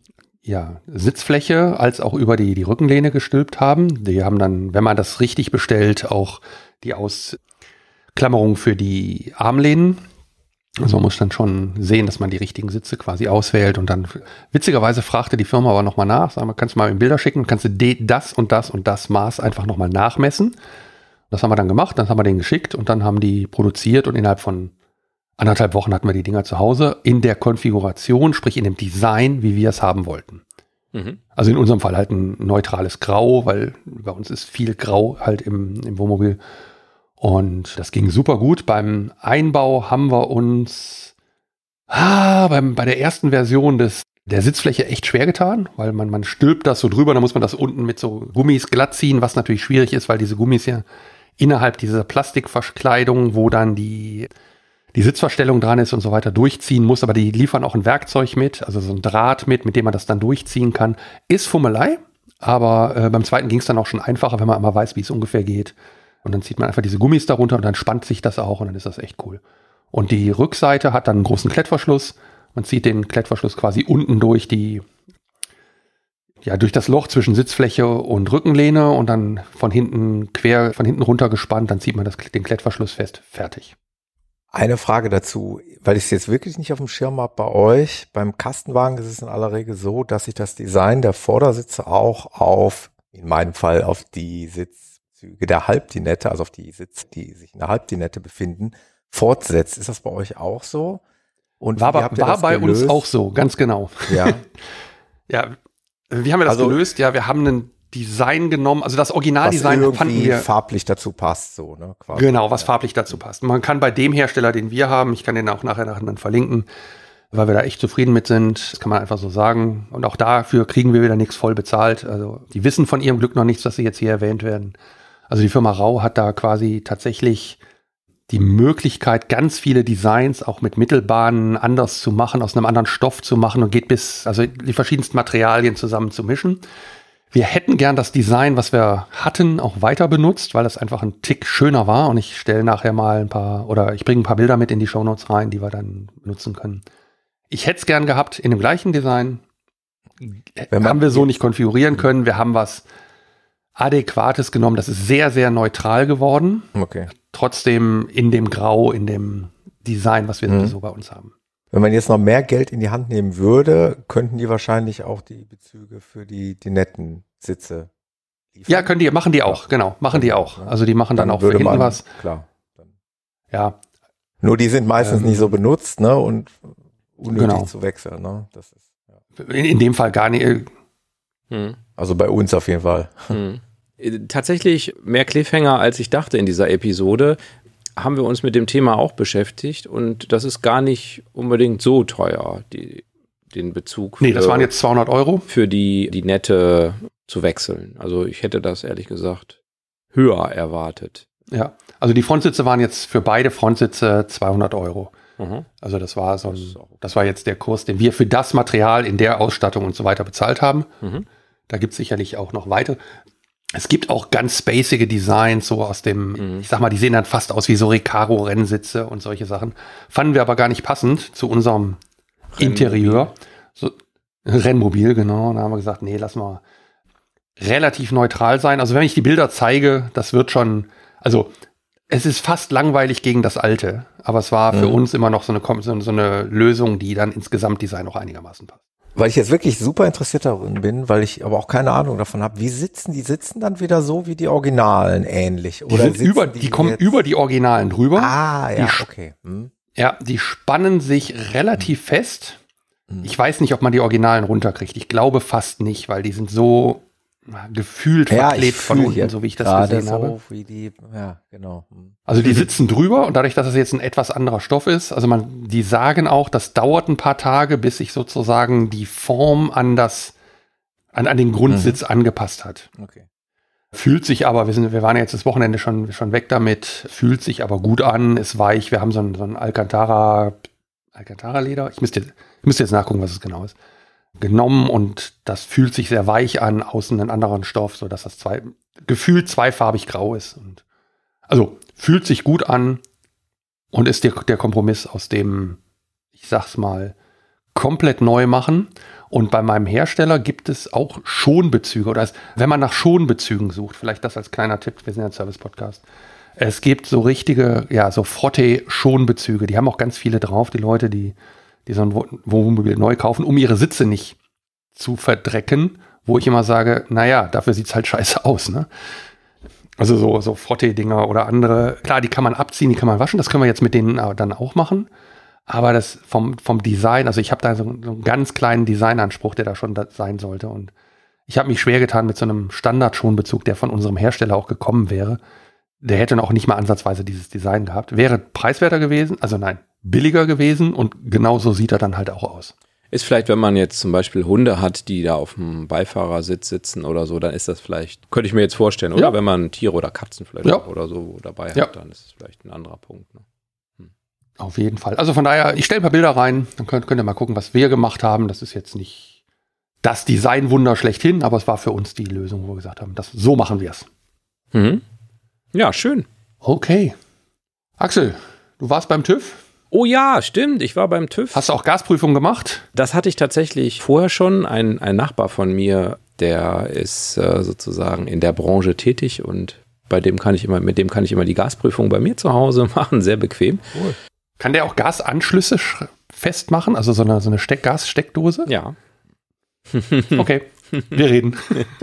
Sitzfläche als auch über die Rückenlehne gestülpt haben. Die haben dann, wenn man das richtig bestellt, auch die Ausklammerung für die Armlehnen. Also man muss dann schon sehen, dass man die richtigen Sitze quasi auswählt. Und dann, witzigerweise fragte die Firma aber nochmal nach, sagen wir, kannst du mal Bilder schicken, kannst du das und das und das Maß einfach nochmal nachmessen. Das haben wir dann gemacht, dann haben wir den geschickt und dann haben die produziert und innerhalb von 1,5 Wochen hatten wir die Dinger zu Hause in der Konfiguration, sprich in dem Design, wie wir es haben wollten. Mhm. Also in unserem Fall halt ein neutrales Grau, weil bei uns ist viel Grau halt im Wohnmobil. Und das ging super gut. Beim Einbau haben wir uns bei der ersten Version der Sitzfläche echt schwer getan, weil man stülpt das so drüber, dann muss man das unten mit so Gummis glatt ziehen, was natürlich schwierig ist, weil diese Gummis ja innerhalb dieser Plastikverkleidung, wo dann die Sitzverstellung dran ist und so weiter, durchziehen muss, aber die liefern auch ein Werkzeug mit, also so ein Draht mit dem man das dann durchziehen kann. Ist Fummelei, aber beim zweiten ging es dann auch schon einfacher, wenn man einmal weiß, wie es ungefähr geht. Und dann zieht man einfach diese Gummis darunter und dann spannt sich das auch und dann ist das echt cool. Und die Rückseite hat dann einen großen Klettverschluss. Man zieht den Klettverschluss quasi unten durch durch das Loch zwischen Sitzfläche und Rückenlehne und dann von hinten runter gespannt, dann zieht man den Klettverschluss fest, fertig. Eine Frage dazu, weil ich es jetzt wirklich nicht auf dem Schirm habe bei euch. Beim Kastenwagen ist es in aller Regel so, dass sich das Design der Vordersitze auch in meinem Fall auf die Sitzzüge der Halbdinette, also auf die Sitze, die sich in der Halbdinette befinden, fortsetzt. Ist das bei euch auch so? Und war bei uns auch so, ganz genau. Ja. Ja, wie haben wir das gelöst? Ja, wir haben ein Design genommen, also das Originaldesign fanden wir farblich dazu passt, so, ne? Quasi. Genau, was farblich dazu passt. Man kann bei dem Hersteller, den wir haben, ich kann den auch nachher dann verlinken, weil wir da echt zufrieden mit sind, das kann man einfach so sagen. Und auch dafür kriegen wir wieder nichts voll bezahlt. Also die wissen von ihrem Glück noch nichts, dass sie jetzt hier erwähnt werden. Also die Firma Rau hat da quasi tatsächlich die Möglichkeit, ganz viele Designs auch mit Mittelbahnen anders zu machen, aus einem anderen Stoff zu machen und geht also die verschiedensten Materialien zusammen zu mischen. Wir hätten gern das Design, was wir hatten, auch weiter benutzt, weil das einfach ein Tick schöner war. Und ich stelle nachher mal ich bringe ein paar Bilder mit in die Shownotes rein, die wir dann benutzen können. Ich hätte es gern gehabt in dem gleichen Design. Haben wir so nicht konfigurieren können. Wir haben was Adäquates genommen. Das ist sehr, sehr neutral geworden. Okay. Trotzdem in dem Grau, in dem Design, was wir so bei uns haben. Wenn man jetzt noch mehr Geld in die Hand nehmen würde, könnten die wahrscheinlich auch die Bezüge für die netten Sitze liefern. Ja, machen die auch, genau, machen die auch. Also die machen dann auch für hinten was. Klar. Ja. Nur die sind meistens nicht so benutzt, ne, und unnötig zu wechseln, ne. Das ist, ja. In dem Fall gar nicht. Also bei uns auf jeden Fall. Tatsächlich mehr Cliffhanger, als ich dachte in dieser Episode. Haben wir uns mit dem Thema auch beschäftigt und das ist gar nicht unbedingt so teuer, den Bezug. Nee, das waren jetzt 200 € für die Nette zu wechseln. Also ich hätte das ehrlich gesagt höher erwartet. Ja, also die Frontsitze waren jetzt für beide Frontsitze 200 €. Mhm. Also das war jetzt der Kurs, den wir für das Material in der Ausstattung und so weiter bezahlt haben. Mhm. Da gibt es sicherlich auch noch weitere. Es gibt auch ganz spacige Designs, so aus dem, ich sag mal, die sehen dann fast aus wie so Recaro-Rennsitze und solche Sachen. Fanden wir aber gar nicht passend zu unserem Interieur. So, Rennmobil, genau. Da haben wir gesagt, nee, lass mal relativ neutral sein. Also wenn ich die Bilder zeige, das wird schon, also es ist fast langweilig gegen das Alte. Aber es war für uns immer noch so eine Lösung, die dann ins Gesamtdesign auch einigermaßen passt. Weil ich jetzt wirklich super interessiert darin bin, weil ich aber auch keine Ahnung davon habe, wie sitzen die dann wieder so wie die Originalen ähnlich? Oder die kommen über die Originalen drüber. Ah, ja, okay. Ja, die spannen sich relativ fest. Ich weiß nicht, ob man die Originalen runterkriegt. Ich glaube fast nicht, weil die sind so, gefühlt verklebt von unten, so wie ich das gesehen habe. Ja, genau. Also die sitzen drüber und dadurch, dass es jetzt ein etwas anderer Stoff ist, also die sagen auch, das dauert ein paar Tage, bis sich sozusagen die Form an den Grundsitz angepasst hat. Okay. Fühlt sich aber, wir waren jetzt das Wochenende schon weg damit, fühlt sich aber gut an, ist weich. Wir haben so ein Alcantara-Leder. Ich müsste jetzt nachgucken, was es genau ist. Genommen und das fühlt sich sehr weich an, außen einen anderen Stoff, so dass das gefühlt zweifarbig grau ist. Und also fühlt sich gut an und ist der Kompromiss aus dem, ich sag's mal, komplett neu machen. Und bei meinem Hersteller gibt es auch Schonbezüge. Oder wenn man nach Schonbezügen sucht, vielleicht das als kleiner Tipp, wir sind ja ein Service-Podcast. Es gibt so richtige, so Frotte-Schonbezüge. Die haben auch ganz viele drauf, die Leute, die so ein Wohnmobil neu kaufen, um ihre Sitze nicht zu verdrecken. Wo ich immer sage, naja, dafür sieht's halt scheiße aus, ne? Also so Frotte-Dinger oder andere. Klar, die kann man abziehen, die kann man waschen. Das können wir jetzt mit denen dann auch machen. Aber das vom Design, also ich habe da so einen ganz kleinen Designanspruch, der da schon sein sollte. Und ich habe mich schwer getan mit so einem Standard-Schonbezug, der von unserem Hersteller auch gekommen wäre. Der hätte auch nicht mal ansatzweise dieses Design gehabt. Wäre preiswerter gewesen, also nein, billiger gewesen und genau so sieht er dann halt auch aus. Ist vielleicht, wenn man jetzt zum Beispiel Hunde hat, die da auf dem Beifahrersitz sitzen oder so, dann ist das vielleicht, könnte ich mir jetzt vorstellen, oder? Wenn man Tiere oder Katzen vielleicht auch oder so dabei hat, dann ist es vielleicht ein anderer Punkt, ne? Auf jeden Fall. Also von daher, ich stelle ein paar Bilder rein, dann könnt ihr mal gucken, was wir gemacht haben. Das ist jetzt nicht das Designwunder schlechthin, aber es war für uns die Lösung, wo wir gesagt haben, so machen wir es. Mhm. Ja, schön. Okay. Axel, du warst beim TÜV? Oh ja, stimmt, ich war beim TÜV. Hast du auch Gasprüfung gemacht? Das hatte ich tatsächlich vorher schon. Ein Nachbar von mir, der ist sozusagen in der Branche tätig und mit dem kann ich immer die Gasprüfung bei mir zu Hause machen, sehr bequem. Cool. Kann der auch Gasanschlüsse festmachen? Also so eine Gassteckdose? Ja. Okay, wir reden.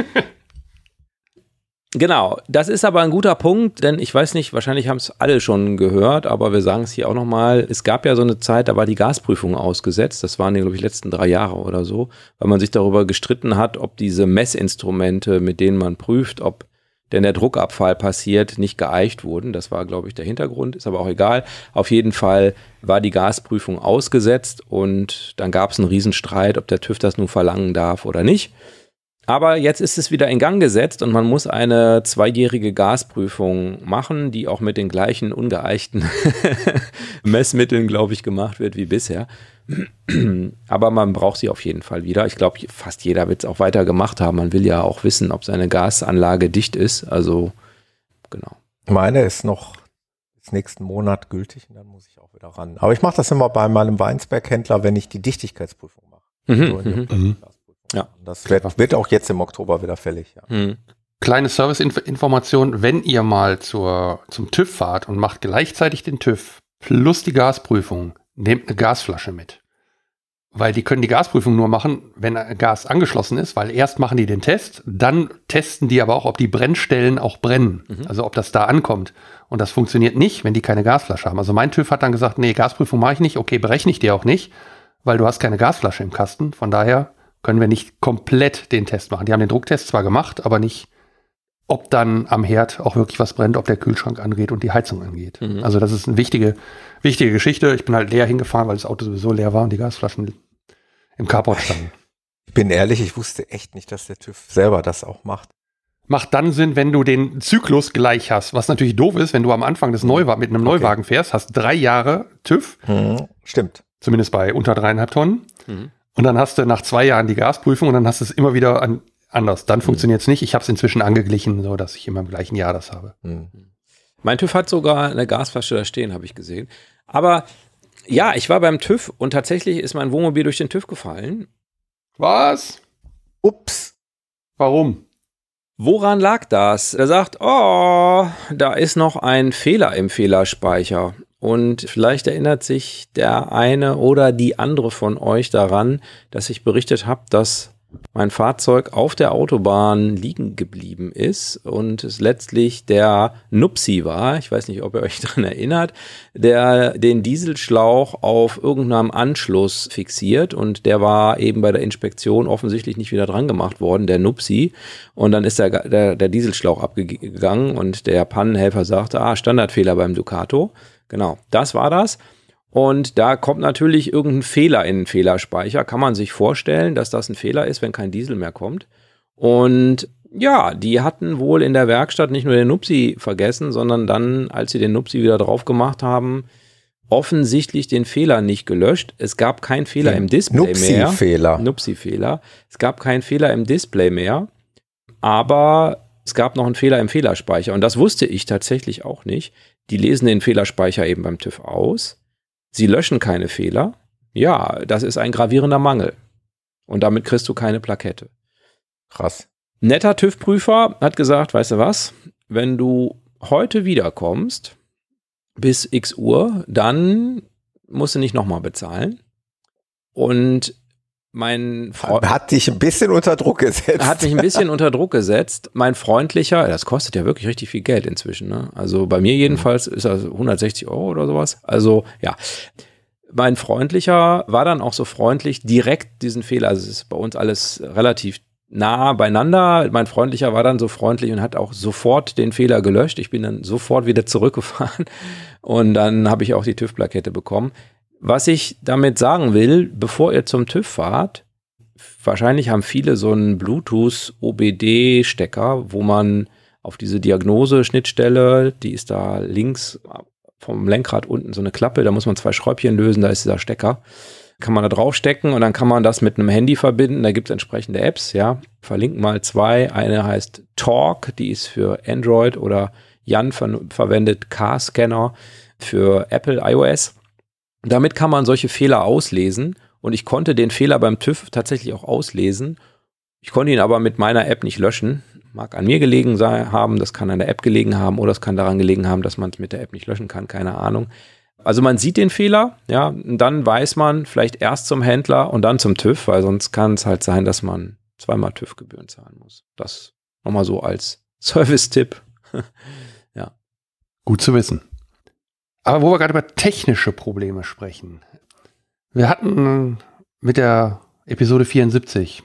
Genau, das ist aber ein guter Punkt, denn ich weiß nicht, wahrscheinlich haben es alle schon gehört, aber wir sagen es hier auch nochmal, es gab ja so eine Zeit, da war die Gasprüfung ausgesetzt, das waren, glaube ich, die letzten 3 Jahre oder so, weil man sich darüber gestritten hat, ob diese Messinstrumente, mit denen man prüft, ob denn der Druckabfall passiert, nicht geeicht wurden. Das war, glaube ich, der Hintergrund, ist aber auch egal. Auf jeden Fall war die Gasprüfung ausgesetzt und dann gab es einen Riesenstreit, ob der TÜV das nun verlangen darf oder nicht. Aber jetzt ist es wieder in Gang gesetzt und man muss eine 2-jährige Gasprüfung machen, die auch mit den gleichen ungeeichten Messmitteln, glaube ich, gemacht wird wie bisher. Aber man braucht sie auf jeden Fall wieder. Ich glaube, fast jeder wird es auch weiter gemacht haben. Man will ja auch wissen, ob seine Gasanlage dicht ist. Also, genau. Meine ist noch bis nächsten Monat gültig und dann muss ich auch wieder ran. Aber ich mache das immer bei meinem Weinsberg-Händler, wenn ich die Dichtigkeitsprüfung mache. Ja. Das wird auch jetzt im Oktober wieder fällig. Ja. Kleine Serviceinformation, wenn ihr mal zum TÜV fahrt und macht gleichzeitig den TÜV plus die Gasprüfung, nehmt eine Gasflasche mit. Weil die können die Gasprüfung nur machen, wenn Gas angeschlossen ist, weil erst machen die den Test, dann testen die aber auch, ob die Brennstellen auch brennen. Also ob das da ankommt. Und das funktioniert nicht, wenn die keine Gasflasche haben. Also mein TÜV hat dann gesagt, nee, Gasprüfung mache ich nicht, okay, berechne ich dir auch nicht, weil du hast keine Gasflasche im Kasten. Von daher können wir nicht komplett den Test machen. Die haben den Drucktest zwar gemacht, aber nicht, ob dann am Herd auch wirklich was brennt, ob der Kühlschrank angeht und die Heizung angeht. Also das ist eine wichtige Geschichte. Ich bin halt leer hingefahren, weil das Auto sowieso leer war und die Gasflaschen im Carport standen. Ich bin ehrlich, ich wusste echt nicht, dass der TÜV selber das auch macht. Macht dann Sinn, wenn du den Zyklus gleich hast, was natürlich doof ist, wenn du am Anfang des mit einem Neuwagen fährst, hast 3 Jahre TÜV. Stimmt. Zumindest bei unter 3,5 Tonnen. Und dann hast du nach 2 Jahren die Gasprüfung und dann hast du es immer wieder anders. Dann funktioniert es nicht. Ich habe es inzwischen angeglichen, so dass ich immer im gleichen Jahr das habe. Mein TÜV hat sogar eine Gasflasche da stehen, habe ich gesehen. Aber ja, ich war beim TÜV und tatsächlich ist mein Wohnmobil durch den TÜV gefallen. Was? Ups. Warum? Woran lag das? Er sagt, da ist noch ein Fehler im Fehlerspeicher. Und vielleicht erinnert sich der eine oder die andere von euch daran, dass ich berichtet habe, dass mein Fahrzeug auf der Autobahn liegen geblieben ist und es letztlich der Nupsi war, ich weiß nicht, ob ihr euch daran erinnert, der den Dieselschlauch auf irgendeinem Anschluss fixiert und der war eben bei der Inspektion offensichtlich nicht wieder dran gemacht worden, der Nupsi, und dann ist der Dieselschlauch abgegangen und der Pannenhelfer sagte, Standardfehler beim Ducato. Genau, das war das. Und da kommt natürlich irgendein Fehler in den Fehlerspeicher. Kann man sich vorstellen, dass das ein Fehler ist, wenn kein Diesel mehr kommt. Und ja, die hatten wohl in der Werkstatt nicht nur den Nupsi vergessen, sondern dann, als sie den Nupsi wieder drauf gemacht haben, offensichtlich den Fehler nicht gelöscht. Es gab keinen Fehler im Display mehr. Nupsi-Fehler. Es gab keinen Fehler im Display mehr, aber es gab noch einen Fehler im Fehlerspeicher. Und das wusste ich tatsächlich auch nicht. Die lesen den Fehlerspeicher eben beim TÜV aus. Sie löschen keine Fehler. Ja, das ist ein gravierender Mangel. Und damit kriegst du keine Plakette. Krass. Netter TÜV-Prüfer hat gesagt, weißt du was, wenn du heute wiederkommst bis x Uhr, dann musst du nicht nochmal bezahlen. Und mein Freund hat dich ein bisschen unter Druck gesetzt. Hat mich ein bisschen unter Druck gesetzt. Mein freundlicher, das kostet ja wirklich richtig viel Geld inzwischen, ne? Also bei mir jedenfalls ist das 160 € oder sowas. Also ja, mein freundlicher war dann auch so freundlich, direkt diesen Fehler, also es ist bei uns alles relativ nah beieinander. Mein freundlicher war dann so freundlich und hat auch sofort den Fehler gelöscht. Ich bin dann sofort wieder zurückgefahren und dann habe ich auch die TÜV-Plakette bekommen. Was ich damit sagen will, bevor ihr zum TÜV fahrt, wahrscheinlich haben viele so einen Bluetooth-OBD-Stecker, wo man auf diese Diagnose-Schnittstelle, die ist da links vom Lenkrad unten so eine Klappe, da muss man 2 Schräubchen lösen, da ist dieser Stecker. Kann man da draufstecken und dann kann man das mit einem Handy verbinden, da gibt es entsprechende Apps, ja. Verlinken mal 2, eine heißt Talk, die ist für Android, oder Jan verwendet Car-Scanner für Apple iOS. Damit kann man solche Fehler auslesen und ich konnte den Fehler beim TÜV tatsächlich auch auslesen. Ich konnte ihn aber mit meiner App nicht löschen. Mag an mir gelegen haben, das kann an der App gelegen haben oder es kann daran gelegen haben, dass man es mit der App nicht löschen kann, keine Ahnung. Also man sieht den Fehler, ja, und dann weiß man vielleicht erst zum Händler und dann zum TÜV, weil sonst kann es halt sein, dass man 2-mal TÜV-Gebühren zahlen muss. Das nochmal so als Service-Tipp. Ja. Gut zu wissen. Aber wo wir gerade über technische Probleme sprechen. Wir hatten mit der Episode 74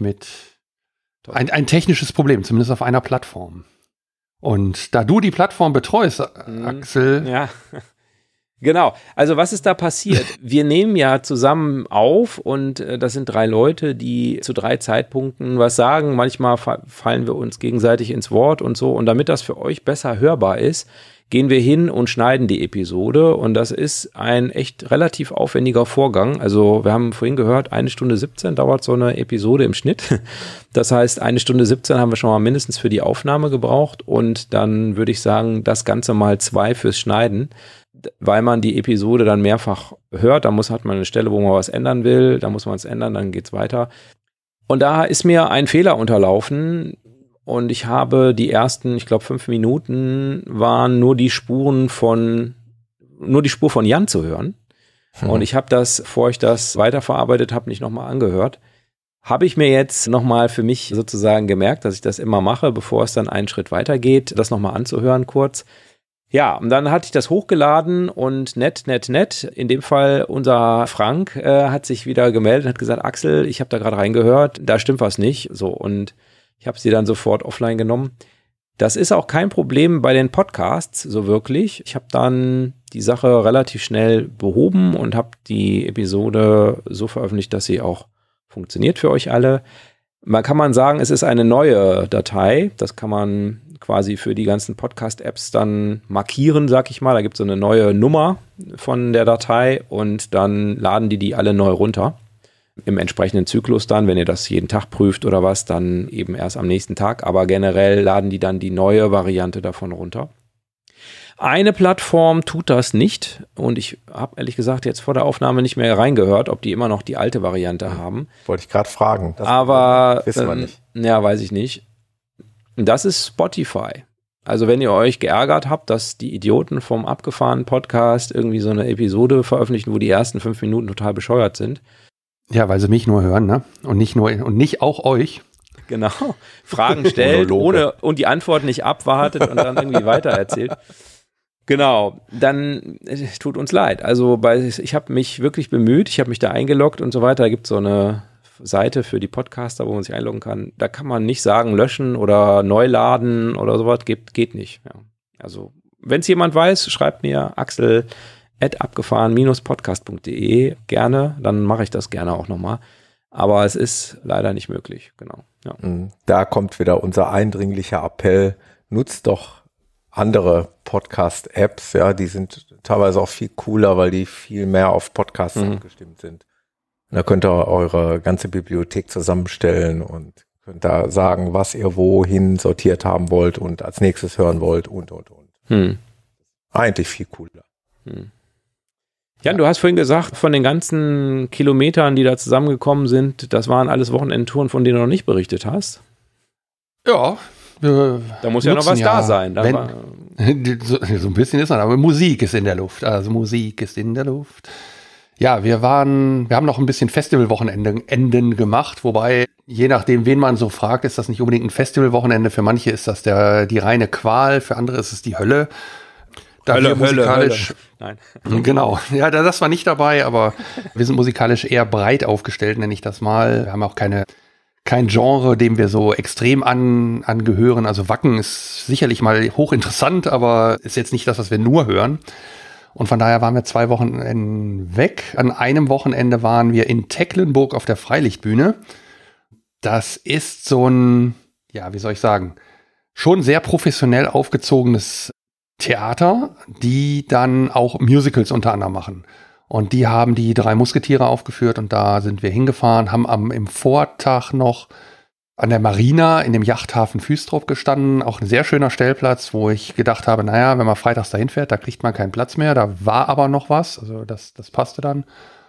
ein technisches Problem, zumindest auf einer Plattform. Und da du die Plattform betreust, Axel. Ja, genau. Also was ist da passiert? Wir nehmen ja zusammen auf und das sind 3 Leute, die zu 3 Zeitpunkten was sagen. Manchmal fallen wir uns gegenseitig ins Wort und so. Und damit das für euch besser hörbar ist, gehen wir hin und schneiden die Episode und das ist ein echt relativ aufwendiger Vorgang. Also wir haben vorhin gehört, 1 Stunde 17 dauert so eine Episode im Schnitt. Das heißt, 1 Stunde 17 haben wir schon mal mindestens für die Aufnahme gebraucht und dann würde ich sagen, das Ganze mal 2 fürs Schneiden, weil man die Episode dann mehrfach hört. Da hat man eine Stelle, wo man was ändern will, da muss man es ändern, dann geht's weiter. Und da ist mir ein Fehler unterlaufen. Und ich habe die ersten, ich glaube 5 Minuten waren nur die Spur von Jan zu hören. Und ich habe das, bevor ich das weiterverarbeitet habe, nicht nochmal angehört. Habe ich mir jetzt nochmal für mich sozusagen gemerkt, dass ich das immer mache, bevor es dann einen Schritt weitergeht, das nochmal anzuhören kurz. Ja, und dann hatte ich das hochgeladen und nett. In dem Fall unser Frank hat sich wieder gemeldet und hat gesagt, Axel, ich habe da gerade reingehört, da stimmt was nicht. So, und ich habe sie dann sofort offline genommen. Das ist auch kein Problem bei den Podcasts, so wirklich. Ich habe dann die Sache relativ schnell behoben und habe die Episode so veröffentlicht, dass sie auch funktioniert für euch alle. Man kann sagen, es ist eine neue Datei. Das kann man quasi für die ganzen Podcast-Apps dann markieren, sag ich mal. Da gibt es so eine neue Nummer von der Datei und dann laden die alle neu runter. Im entsprechenden Zyklus dann, wenn ihr das jeden Tag prüft oder was, dann eben erst am nächsten Tag. Aber generell laden die dann die neue Variante davon runter. Eine Plattform tut das nicht und ich habe ehrlich gesagt jetzt vor der Aufnahme nicht mehr reingehört, ob die immer noch die alte Variante haben. Wollte ich gerade fragen. Aber wissen wir nicht. Ja, weiß ich nicht. Das ist Spotify. Also wenn ihr euch geärgert habt, dass die Idioten vom abgefahrenen Podcast irgendwie so eine Episode veröffentlichen, wo die ersten 5 Minuten total bescheuert sind, Ja, weil sie mich nur hören, ne? Und nicht auch euch. Genau. Fragen stellt, und die Antwort nicht abwartet und dann irgendwie weitererzählt. Genau, dann tut uns leid. Also ich habe mich wirklich bemüht, ich habe mich da eingeloggt und so weiter. Da gibt es so eine Seite für die Podcaster, wo man sich einloggen kann. Da kann man nicht sagen, löschen oder neu laden oder sowas, geht nicht. Ja. Also wenn es jemand weiß, schreibt mir axel@abgefahren-podcast.de gerne, dann mache ich das gerne auch nochmal. Aber es ist leider nicht möglich, genau. Ja. Da kommt wieder unser eindringlicher Appell, nutzt doch andere Podcast-Apps, ja, die sind teilweise auch viel cooler, weil die viel mehr auf Podcasts abgestimmt sind. Und da könnt ihr eure ganze Bibliothek zusammenstellen und könnt da sagen, was ihr wohin sortiert haben wollt und als nächstes hören wollt und. Eigentlich viel cooler. Jan, du hast vorhin gesagt, von den ganzen Kilometern, die da zusammengekommen sind, das waren alles Wochenendtouren, von denen du noch nicht berichtet hast. Ja. Da muss ja noch was da sein. So ein bisschen ist noch, aber Musik ist in der Luft. Also Musik ist in der Luft. Ja, wir haben noch ein bisschen Festivalwochenenden gemacht, wobei, je nachdem, wen man so fragt, ist das nicht unbedingt ein Festivalwochenende. Für manche ist das die reine Qual, für andere ist es die Hölle. Hölle. Nein. Genau. Ja, das war nicht dabei, aber wir sind musikalisch eher breit aufgestellt, nenne ich das mal. Wir haben auch kein Genre, dem wir so extrem angehören. Also Wacken ist sicherlich mal hochinteressant, aber ist jetzt nicht das, was wir nur hören. Und von daher waren wir 2 Wochenenden weg. An einem Wochenende waren wir in Tecklenburg auf der Freilichtbühne. Das ist so ein, ja, wie soll ich sagen, schon sehr professionell aufgezogenes Theater, die dann auch Musicals unter anderem machen. Und die haben die 3 Musketiere aufgeführt und da sind wir hingefahren, haben im Vortag noch an der Marina in dem Yachthafen Füstrop gestanden. Auch ein sehr schöner Stellplatz, wo ich gedacht habe, naja, wenn man freitags dahin fährt, da kriegt man keinen Platz mehr. Da war aber noch was, also das passte dann.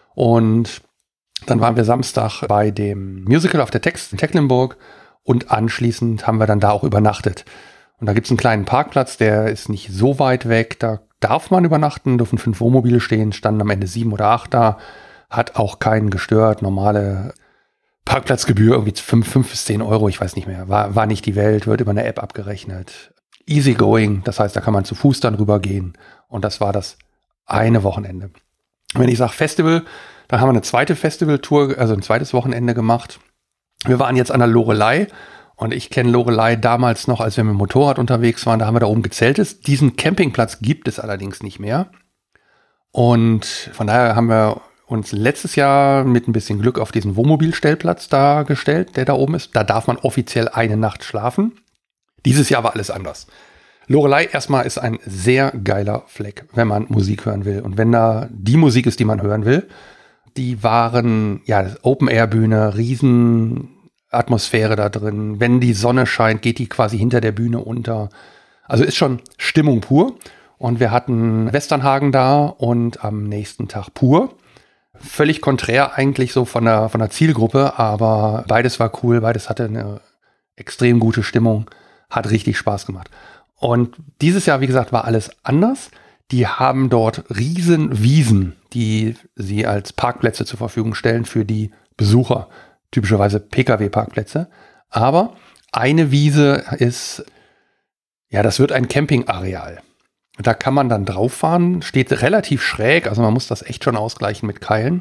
Und dann waren wir Samstag bei dem Musical auf der Text in Tecklenburg und anschließend haben wir dann da auch übernachtet. Und da gibt es einen kleinen Parkplatz, der ist nicht so weit weg, da darf man übernachten, dürfen 5 Wohnmobile stehen, standen am Ende 7 oder 8 da, hat auch keinen gestört, normale Parkplatzgebühr, irgendwie 5 bis 10 Euro, ich weiß nicht mehr, war nicht die Welt, wird über eine App abgerechnet. Easy going, das heißt, da kann man zu Fuß dann rübergehen und das war das eine Wochenende. Wenn ich sage Festival, dann haben wir eine zweite Festivaltour, also ein zweites Wochenende gemacht. Wir waren jetzt an der Loreley und ich kenne Loreley damals noch, als wir mit dem Motorrad unterwegs waren, da haben wir da oben gezeltet. Diesen Campingplatz gibt es allerdings nicht mehr und von daher haben wir uns letztes Jahr mit ein bisschen Glück auf diesen Wohnmobilstellplatz da gestellt, der da oben ist. Da darf man offiziell eine Nacht schlafen. Dieses Jahr war alles anders. Loreley erstmal ist ein sehr geiler Fleck, wenn man Musik hören will. Und wenn da die Musik ist, die man hören will, die waren, ja, Open-Air-Bühne, Riesenatmosphäre da drin. Wenn die Sonne scheint, geht die quasi hinter der Bühne unter. Also ist schon Stimmung pur. Und wir hatten Westernhagen da und am nächsten Tag Pur. Völlig konträr eigentlich so von der Zielgruppe, aber beides war cool, beides hatte eine extrem gute Stimmung, hat richtig Spaß gemacht. Und dieses Jahr, wie gesagt, war alles anders. Die haben dort riesen Wiesen, die sie als Parkplätze zur Verfügung stellen für die Besucher, typischerweise Pkw-Parkplätze. Aber eine Wiese ist, ja, das wird ein Campingareal. Da kann man dann drauf fahren, steht relativ schräg, also man muss das echt schon ausgleichen mit Keilen.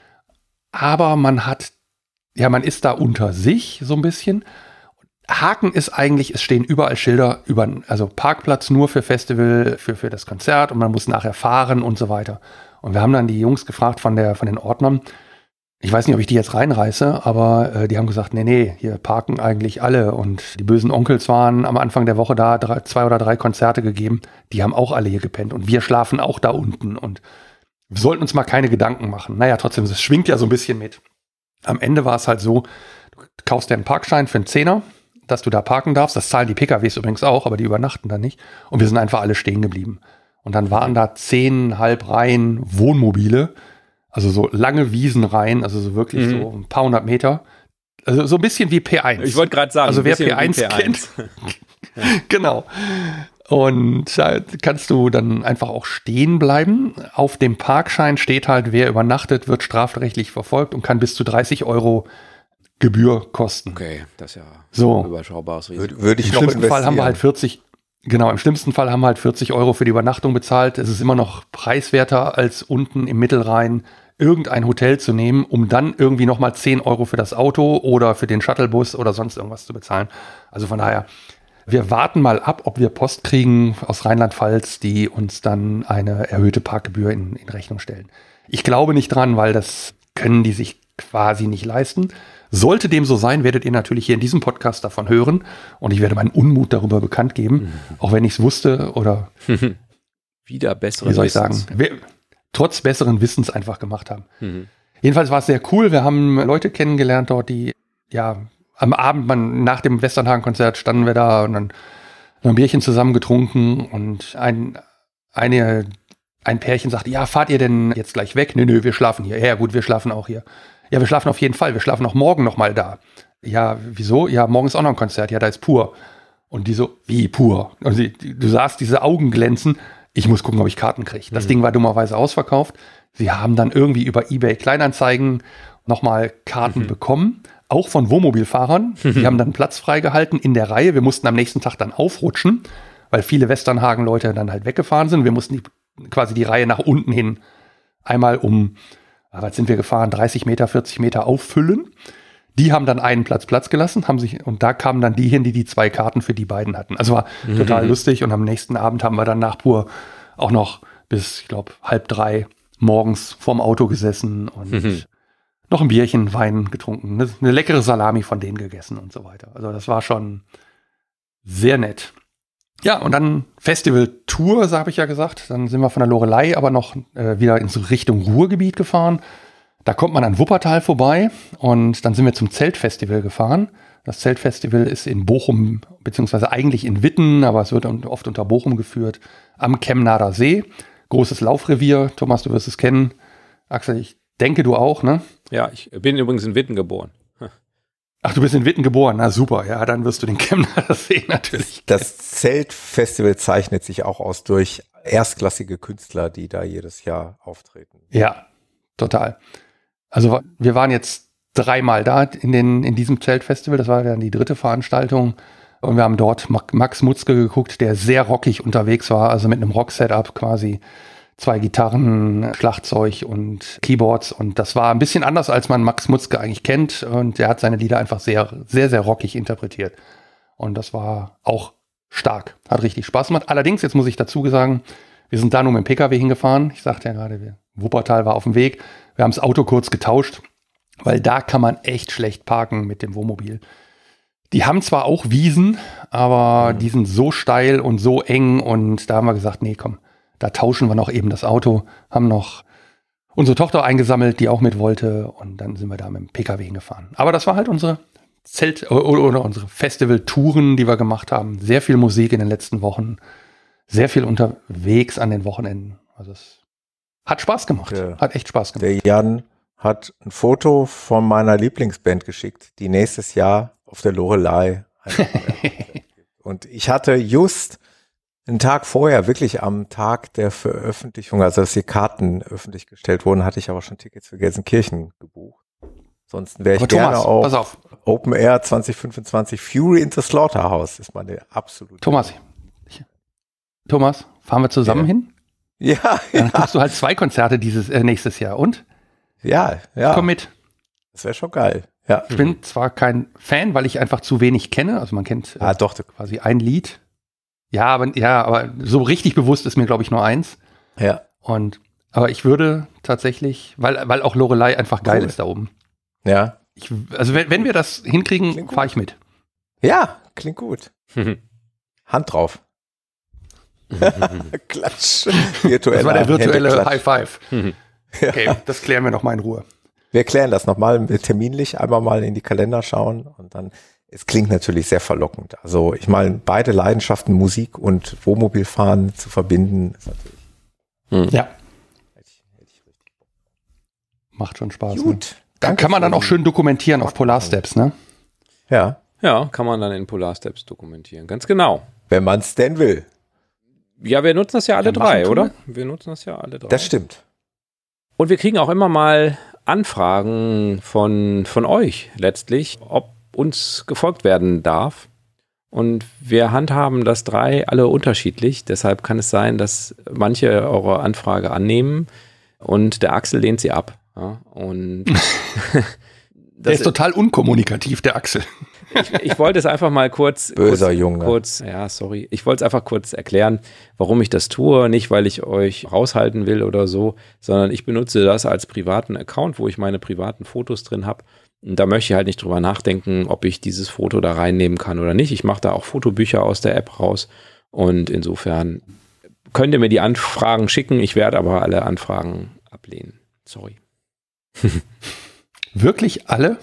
Aber man ist da unter sich so ein bisschen. Haken ist eigentlich, es stehen überall Schilder, also Parkplatz nur für Festival, für das Konzert und man muss nachher fahren und so weiter. Und wir haben dann die Jungs gefragt von den Ordnern, ich weiß nicht, ob ich die jetzt reinreiße, aber die haben gesagt, nee, hier parken eigentlich alle. Und die bösen Onkels waren am Anfang der Woche da, 2 oder 3 Konzerte gegeben. Die haben auch alle hier gepennt und wir schlafen auch da unten. Und wir sollten uns mal keine Gedanken machen. Naja, trotzdem, es schwingt ja so ein bisschen mit. Am Ende war es halt so, du kaufst dir einen Parkschein für einen 10er, dass du da parken darfst. Das zahlen die PKWs übrigens auch, aber die übernachten da nicht. Und wir sind einfach alle stehen geblieben. Und dann waren da 10,5 Reihen Wohnmobile, also so lange Wiesenreihen, also so wirklich so ein paar 100 Meter. Also so ein bisschen wie P1. Ich wollte gerade sagen, also wer P1 kennt. Genau. Und da kannst du dann einfach auch stehen bleiben. Auf dem Parkschein steht halt, wer übernachtet, wird strafrechtlich verfolgt und kann bis zu 30 € Gebühr kosten. Okay, das ist ja so. ein überschaubares Risiko. Würde ich Im noch schlimmsten Fall haben wir halt investieren. im schlimmsten Fall haben wir halt 40 € für die Übernachtung bezahlt. Es ist immer noch preiswerter, als unten im Mittelrhein irgendein Hotel zu nehmen, um dann irgendwie nochmal 10 € für das Auto oder für den Shuttlebus oder sonst irgendwas zu bezahlen. Also von daher, wir warten mal ab, ob wir Post kriegen aus Rheinland-Pfalz, die uns dann eine erhöhte Parkgebühr in Rechnung stellen. Ich glaube nicht dran, weil das können die sich quasi nicht leisten. Sollte dem so sein, werdet ihr natürlich hier in diesem Podcast davon hören und ich werde meinen Unmut darüber bekannt geben, auch wenn ich es wusste oder Wieder bessere wie soll ich sagen, trotz besseren Wissens einfach gemacht haben. Jedenfalls war es sehr cool. Wir haben Leute kennengelernt dort, die ja am Abend, nach dem Westernhagen-Konzert standen wir da und dann ein Bierchen zusammen getrunken und ein Pärchen sagte, ja, fahrt ihr denn jetzt gleich weg? Nö, wir schlafen hier. Ja gut, wir schlafen auch hier. Ja, wir schlafen auf jeden Fall. Wir schlafen auch morgen nochmal da. Ja, wieso? Ja, morgen ist auch noch ein Konzert. Ja, da ist Pur. Und die so, wie Pur? Und du sahst diese Augen glänzen. Ich muss gucken, ob ich Karten kriege. Das Ding war dummerweise ausverkauft. Sie haben dann irgendwie über eBay Kleinanzeigen nochmal Karten bekommen. Auch von Wohnmobilfahrern. Die haben dann Platz freigehalten in der Reihe. Wir mussten am nächsten Tag dann aufrutschen, weil viele Westernhagen-Leute dann halt weggefahren sind. Wir mussten quasi die Reihe nach unten hin einmal was sind wir gefahren, 30 Meter, 40 Meter auffüllen. Die haben dann einen Platz gelassen, und da kamen dann die hin, die 2 Karten für die beiden hatten. Also war total lustig und am nächsten Abend haben wir dann nach Pur auch noch bis, ich glaube, 2:30 morgens vorm Auto gesessen und noch ein Bierchen Wein getrunken, eine leckere Salami von denen gegessen und so weiter. Also das war schon sehr nett. Ja, und dann Festival-Tour, habe ich ja gesagt. Dann sind wir von der Loreley aber noch wieder in Richtung Ruhrgebiet gefahren. Da kommt man an Wuppertal vorbei und dann sind wir zum Zeltfestival gefahren. Das Zeltfestival ist in Bochum, beziehungsweise eigentlich in Witten, aber es wird oft unter Bochum geführt, am Chemnader See. Großes Laufrevier. Thomas, du wirst es kennen. Axel, ich denke, du auch, ne? Ja, ich bin übrigens in Witten geboren. Ach, du bist in Witten geboren, na super, ja, dann wirst du den Chemnader See natürlich. Das Zeltfestival zeichnet sich auch aus durch erstklassige Künstler, die da jedes Jahr auftreten. Ja, total. Also wir waren jetzt 3-mal da in diesem Zeltfestival, das war dann die 3. Veranstaltung und wir haben dort Max Mutzke geguckt, der sehr rockig unterwegs war, also mit einem Rock-Setup quasi. 2 Gitarren, Schlagzeug und Keyboards und das war ein bisschen anders, als man Max Mutzke eigentlich kennt und er hat seine Lieder einfach sehr, sehr, sehr rockig interpretiert und das war auch stark, hat richtig Spaß gemacht. Allerdings, jetzt muss ich dazu sagen, wir sind da nur mit dem PKW hingefahren, ich sagte ja gerade, Wuppertal war auf dem Weg, wir haben das Auto kurz getauscht, weil da kann man echt schlecht parken mit dem Wohnmobil. Die haben zwar auch Wiesen, aber die sind so steil und so eng und da haben wir gesagt, nee, komm, da tauschen wir noch eben das Auto, haben noch unsere Tochter eingesammelt, die auch mit wollte und dann sind wir da mit dem PKW hingefahren. Aber das war halt unsere oder unsere Festival-Touren, die wir gemacht haben. Sehr viel Musik in den letzten Wochen, sehr viel unterwegs an den Wochenenden. Also es hat Spaß gemacht, hat echt Spaß gemacht. Der Jan hat ein Foto von meiner Lieblingsband geschickt, die nächstes Jahr auf der Loreley und ich hatte just einen Tag vorher, wirklich am Tag der Veröffentlichung, also dass die Karten öffentlich gestellt wurden, hatte ich aber schon Tickets für Gelsenkirchen gebucht. Ansonsten wäre ich aber gerne Thomas, auch pass auf. Open Air 2025 Fury in the Slaughterhouse ist meine absolute. Thomas, fahren wir zusammen hin? Ja, Dann guckst du halt 2 Konzerte nächstes Jahr und? Ja. Komm mit. Das wäre schon geil. Ja. Ich bin zwar kein Fan, weil ich einfach zu wenig kenne, also man kennt doch quasi ein Lied. Ja, aber so richtig bewusst ist mir, glaube ich, nur eins. Ja. Aber ich würde tatsächlich, weil auch Loreley einfach geil ist da oben. Ja. Also wenn wir das hinkriegen, fahre ich mit. Ja, klingt gut. Hand drauf. Klatsch. Das war der virtuelle Händeklatsch. High Five. Okay, das klären wir nochmal in Ruhe. Wir klären das nochmal terminlich, einmal mal in die Kalender schauen und dann, es klingt natürlich sehr verlockend. Also ich meine, beide Leidenschaften, Musik und Wohnmobilfahren zu verbinden, ist natürlich. Ja. Hätte ich richtig. Macht schon Spaß. Gut. Da kann man dann auch schön dokumentieren auf Polar Steps, ne? Ja. Ja, kann man dann in Polar Steps dokumentieren. Ganz genau. Wenn man es denn will. Ja, wir nutzen das ja alle Ja, drei, Maschentool. oder? Wir nutzen das ja alle drei. Das stimmt. Und wir kriegen auch immer mal Anfragen von euch letztlich, ob uns gefolgt werden darf. Und wir handhaben das drei alle unterschiedlich. Deshalb kann es sein, dass manche eure Anfrage annehmen und der Axel lehnt sie ab. Ja, und Der ist total unkommunikativ, der Axel. ich wollte es einfach mal kurz Junge. Ich wollte es einfach kurz erklären, warum ich das tue. Nicht, weil ich euch raushalten will oder so, sondern ich benutze das als privaten Account, wo ich meine privaten Fotos drin habe. Und da möchte ich halt nicht drüber nachdenken, ob ich dieses Foto da reinnehmen kann oder nicht. Ich mache da auch Fotobücher aus der App raus. Und insofern könnt ihr mir die Anfragen schicken. Ich werde aber alle Anfragen ablehnen. Sorry. Wirklich alle?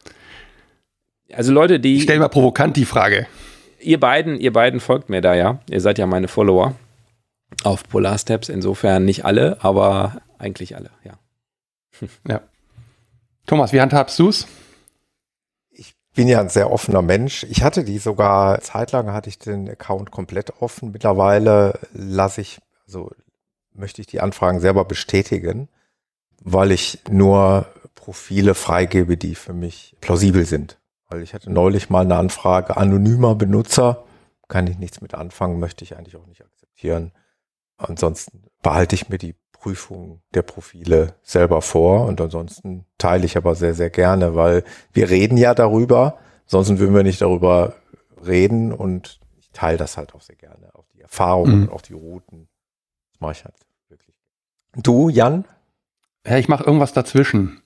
Also Leute, Ich stelle mal provokant die Frage. Ihr beiden folgt mir da, ja. Ihr seid ja meine Follower auf Polar Steps. Insofern nicht alle, aber eigentlich alle, ja. Ja. Thomas, wie handhabst du's? Ich bin ja ein sehr offener Mensch. Ich hatte zeitlang hatte ich den Account komplett offen. Mittlerweile möchte ich die Anfragen selber bestätigen, weil ich nur Profile freigebe, die für mich plausibel sind. Weil ich hatte neulich mal eine Anfrage, anonymer Benutzer, kann ich nichts mit anfangen, möchte ich eigentlich auch nicht akzeptieren. Ansonsten behalte ich mir die Prüfung der Profile selber vor und ansonsten teile ich aber sehr, sehr gerne, weil wir reden ja darüber, sonst würden wir nicht darüber reden und ich teile das halt auch sehr gerne, auch die Erfahrungen und auch die Routen. Das mache ich halt wirklich. Du, Jan? Ja, ich mache irgendwas dazwischen.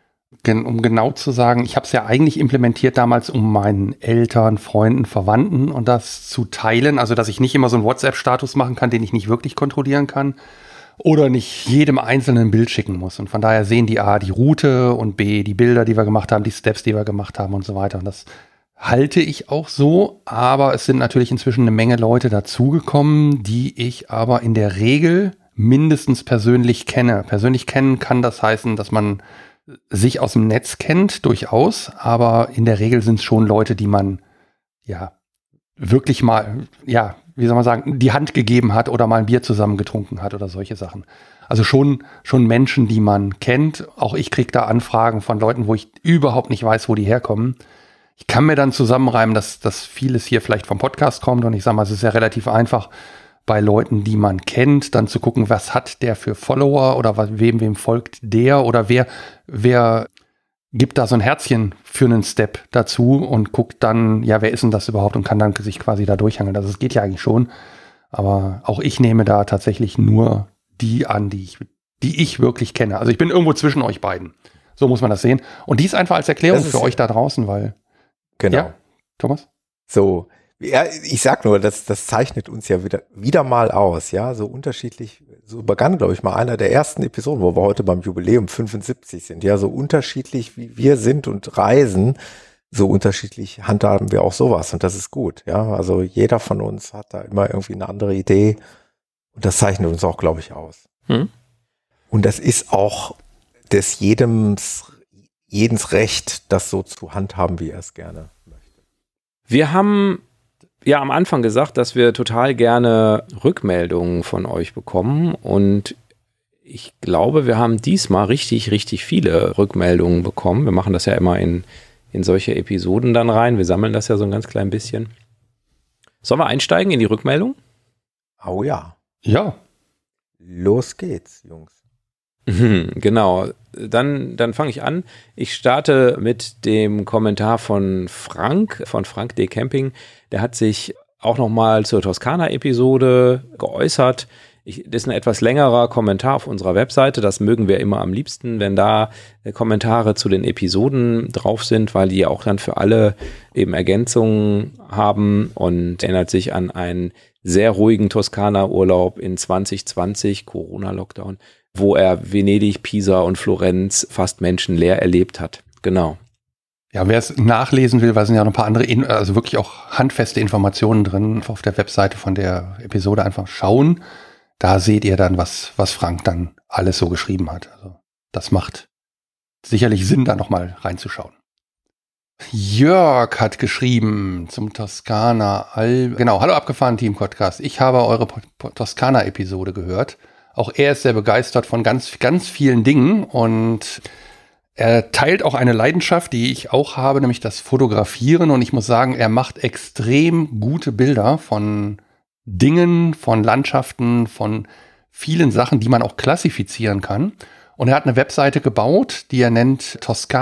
Um genau zu sagen, ich habe es ja eigentlich implementiert damals, um meinen Eltern, Freunden, Verwandten und das zu teilen. Also, dass ich nicht immer so einen WhatsApp-Status machen kann, den ich nicht wirklich kontrollieren kann. Oder nicht jedem einzelnen Bild schicken muss. Und von daher sehen die A, die Route und B, die Bilder, die wir gemacht haben, die Steps, die wir gemacht haben und so weiter. Und das halte ich auch so. Aber es sind natürlich inzwischen eine Menge Leute dazugekommen, die ich aber in der Regel mindestens persönlich kenne. Persönlich kennen kann das heißen, dass man sich aus dem Netz kennt, durchaus. Aber in der Regel sind es schon Leute, die man ja wirklich mal, ja, wie soll man sagen, die Hand gegeben hat oder mal ein Bier zusammen getrunken hat oder solche Sachen. Also schon Menschen, die man kennt. Auch ich kriege da Anfragen von Leuten, wo ich überhaupt nicht weiß, wo die herkommen. Ich kann mir dann zusammenreimen, dass vieles hier vielleicht vom Podcast kommt und ich sage mal, es ist ja relativ einfach, bei Leuten, die man kennt, dann zu gucken, was hat der für Follower oder wem folgt der oder wer gibt da so ein Herzchen für einen Step dazu und guckt dann, ja, wer ist denn das überhaupt und kann dann sich quasi da durchhangeln. Also es geht ja eigentlich schon, aber auch ich nehme da tatsächlich nur die an, die ich wirklich kenne. Also ich bin irgendwo zwischen euch beiden. So muss man das sehen. Und dies einfach als Erklärung für euch da draußen, weil... Genau. Ja, Thomas? So, ja, ich sag nur, das zeichnet uns ja wieder mal aus, ja, so unterschiedlich, so begann, glaube ich, mal einer der ersten Episoden, wo wir heute beim Jubiläum 75 sind, ja, so unterschiedlich wie wir sind und reisen, so unterschiedlich handhaben wir auch sowas und das ist gut, ja, also jeder von uns hat da immer irgendwie eine andere Idee und das zeichnet uns auch, glaube ich, aus. Und das ist auch jedens Recht, das so zu handhaben, wie er es gerne möchte. Wir haben ja am Anfang gesagt, dass wir total gerne Rückmeldungen von euch bekommen und ich glaube, wir haben diesmal richtig, richtig viele Rückmeldungen bekommen. Wir machen das ja immer in solche Episoden dann rein. Wir sammeln das ja so ein ganz klein bisschen. Sollen wir einsteigen in die Rückmeldung? Oh ja. Ja. Los geht's, Jungs. Genau, dann fange ich an. Ich starte mit dem Kommentar von Frank D. Camping. Der hat sich auch nochmal zur Toskana-Episode geäußert. Das ist ein etwas längerer Kommentar auf unserer Webseite. Das mögen wir immer am liebsten, wenn da Kommentare zu den Episoden drauf sind, weil die auch dann für alle eben Ergänzungen haben und erinnert sich an einen sehr ruhigen Toskana-Urlaub in 2020, Corona-Lockdown, wo er Venedig, Pisa und Florenz fast menschenleer erlebt hat. Genau. Ja, wer es nachlesen will, weil sind ja noch ein paar andere, also wirklich auch handfeste Informationen drin auf der Webseite von der Episode, einfach schauen. Da seht ihr dann, was Frank dann alles so geschrieben hat. Also das macht sicherlich Sinn, da nochmal reinzuschauen. Jörg hat geschrieben zum Toskana. Genau, hallo abgefahren Team Podcast. Ich habe eure Toskana-Episode gehört. Auch er ist sehr begeistert von ganz, ganz vielen Dingen und er teilt auch eine Leidenschaft, die ich auch habe, nämlich das Fotografieren. Und ich muss sagen, er macht extrem gute Bilder von Dingen, von Landschaften, von vielen Sachen, die man auch klassifizieren kann. Und er hat eine Webseite gebaut, die er nennt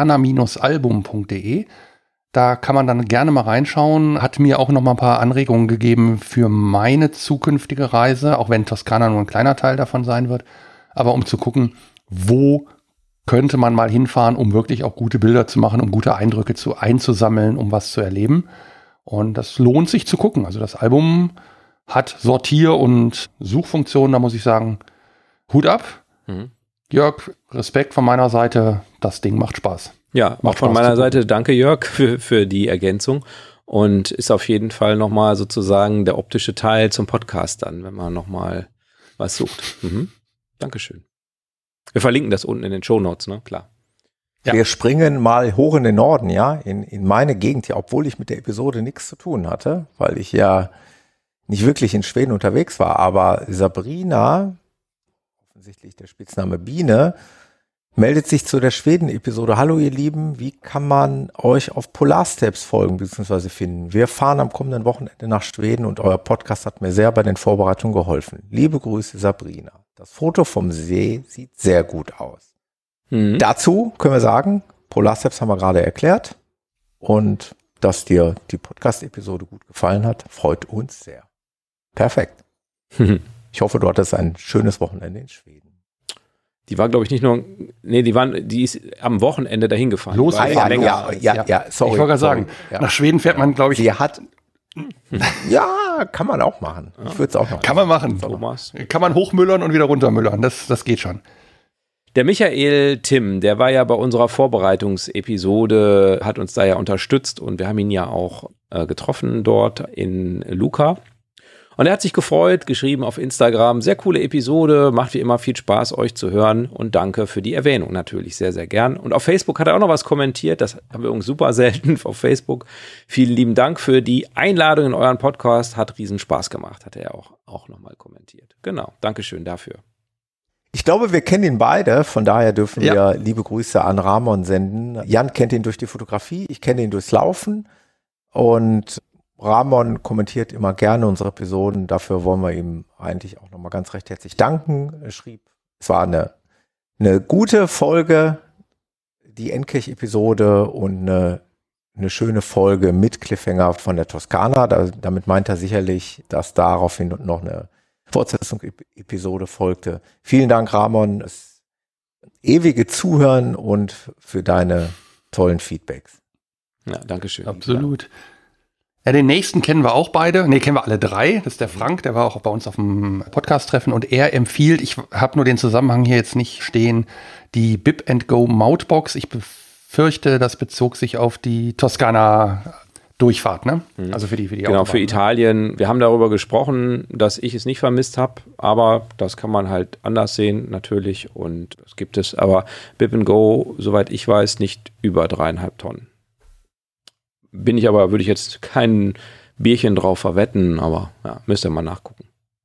toskana-album.de. Da kann man dann gerne mal reinschauen. Hat mir auch noch mal ein paar Anregungen gegeben für meine zukünftige Reise, auch wenn Toskana nur ein kleiner Teil davon sein wird. Aber um zu gucken, wo könnte man mal hinfahren, um wirklich auch gute Bilder zu machen, um gute Eindrücke einzusammeln, um was zu erleben. Und das lohnt sich zu gucken. Also das Album hat Sortier- und Suchfunktionen, da muss ich sagen, Hut ab. Jörg, Respekt von meiner Seite, das Ding macht Spaß. Ja, auch von meiner Seite danke Jörg für die Ergänzung und ist auf jeden Fall nochmal sozusagen der optische Teil zum Podcast dann, wenn man nochmal was sucht. Dankeschön. Wir verlinken das unten in den Shownotes, ne? Klar. Ja. Wir springen mal hoch in den Norden, ja, in meine Gegend hier, obwohl ich mit der Episode nichts zu tun hatte, weil ich ja nicht wirklich in Schweden unterwegs war, aber Sabrina, offensichtlich der Spitzname Biene, meldet sich zu der Schweden-Episode. Hallo ihr Lieben, wie kann man euch auf Polarsteps folgen bzw. finden? Wir fahren am kommenden Wochenende nach Schweden und euer Podcast hat mir sehr bei den Vorbereitungen geholfen. Liebe Grüße, Sabrina. Das Foto vom See sieht sehr gut aus. Dazu können wir sagen, Polarsteps haben wir gerade erklärt und dass dir die Podcast-Episode gut gefallen hat, freut uns sehr. Perfekt. Ich hoffe, du hattest ein schönes Wochenende in Schweden. Die war, glaube ich, nicht nur, die ist am Wochenende dahin gefahren. Los, sorry. Ich wollte gerade sagen, nach Schweden fährt man, glaube ich. Sie hat, ja, kann man auch machen. Ich würde es auch machen. Kann man machen. Thomas. Kann man hochmüllern und wieder runtermüllern. Das geht schon. Der Michael Timm, der war ja bei unserer Vorbereitungsepisode, hat uns da ja unterstützt und wir haben ihn ja auch getroffen dort in Luka. Und er hat sich gefreut, geschrieben auf Instagram, sehr coole Episode, macht wie immer viel Spaß, euch zu hören und danke für die Erwähnung natürlich, sehr, sehr gern. Und auf Facebook hat er auch noch was kommentiert, das haben wir übrigens super selten auf Facebook. Vielen lieben Dank für die Einladung in euren Podcast, hat riesen Spaß gemacht, hat er auch nochmal kommentiert. Genau, Dankeschön dafür. Ich glaube, wir kennen ihn beide, von daher dürfen wir liebe Grüße an Ramon senden. Jan kennt ihn durch die Fotografie, ich kenne ihn durchs Laufen und Ramon kommentiert immer gerne unsere Episoden, dafür wollen wir ihm eigentlich auch nochmal ganz recht herzlich danken. Er schrieb, es war eine gute Folge, die Endkirch-Episode und eine schöne Folge mit Cliffhanger von der Toskana. Damit meint er sicherlich, dass daraufhin noch eine Fortsetzung-Episode folgte. Vielen Dank, Ramon, das ewige Zuhören und für deine tollen Feedbacks. Ja, Dankeschön. Absolut. Ja, den nächsten kennen wir auch beide. Kennen wir alle drei. Das ist der Frank, der war auch bei uns auf dem Podcast-Treffen und er empfiehlt, ich habe nur den Zusammenhang hier jetzt nicht stehen, die Bib & Go Mautbox. Ich befürchte, das bezog sich auf die Toskana-Durchfahrt, ne? Also für die Genau, Autobahn, für Italien. Wir haben darüber gesprochen, dass ich es nicht vermisst habe, aber das kann man halt anders sehen natürlich und das gibt es. Aber Bib & Go, soweit ich weiß, nicht über 3,5 Tonnen. Würde ich jetzt kein Bierchen drauf verwetten, aber ja, müsst ihr mal nachgucken.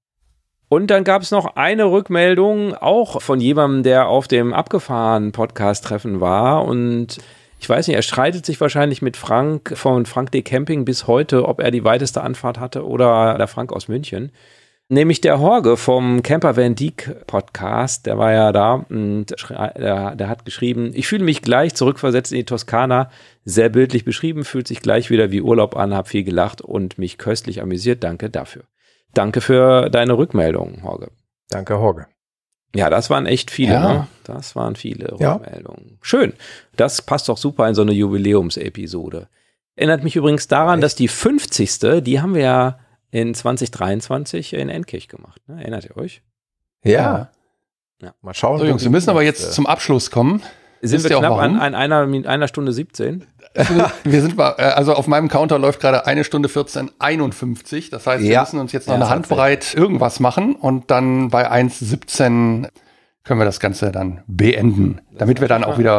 Und dann gab es noch eine Rückmeldung, auch von jemandem, der auf dem Abgefahren-Podcast-Treffen war und ich weiß nicht, er streitet sich wahrscheinlich mit Frank von Frank D. Camping bis heute, ob er die weiteste Anfahrt hatte oder der Frank aus München. Nämlich der Horge vom Camper Van Dijk Podcast, der war ja da und der hat geschrieben, ich fühle mich gleich zurückversetzt in die Toskana, sehr bildlich beschrieben, fühlt sich gleich wieder wie Urlaub an, habe viel gelacht und mich köstlich amüsiert, danke dafür. Danke für deine Rückmeldung, Horge. Danke, Horge. Ja, das waren echt viele, ne? Das waren viele Rückmeldungen. Schön, das passt doch super in so eine Jubiläumsepisode. Erinnert mich übrigens daran, dass die 50. Die haben wir ja in 2023 in Endkirch gemacht. Ne? Erinnert ihr euch? Ja. Mal schauen. So, Jungs, wir müssen aber jetzt zum Abschluss kommen. Sind wir knapp an einer Stunde 17? Wir sind also auf meinem Counter läuft gerade 1 Stunde 14:51. Das heißt, wir müssen uns jetzt noch eine Handbreit irgendwas machen und dann bei 1:17 können wir das Ganze dann beenden, damit wir dann auch wieder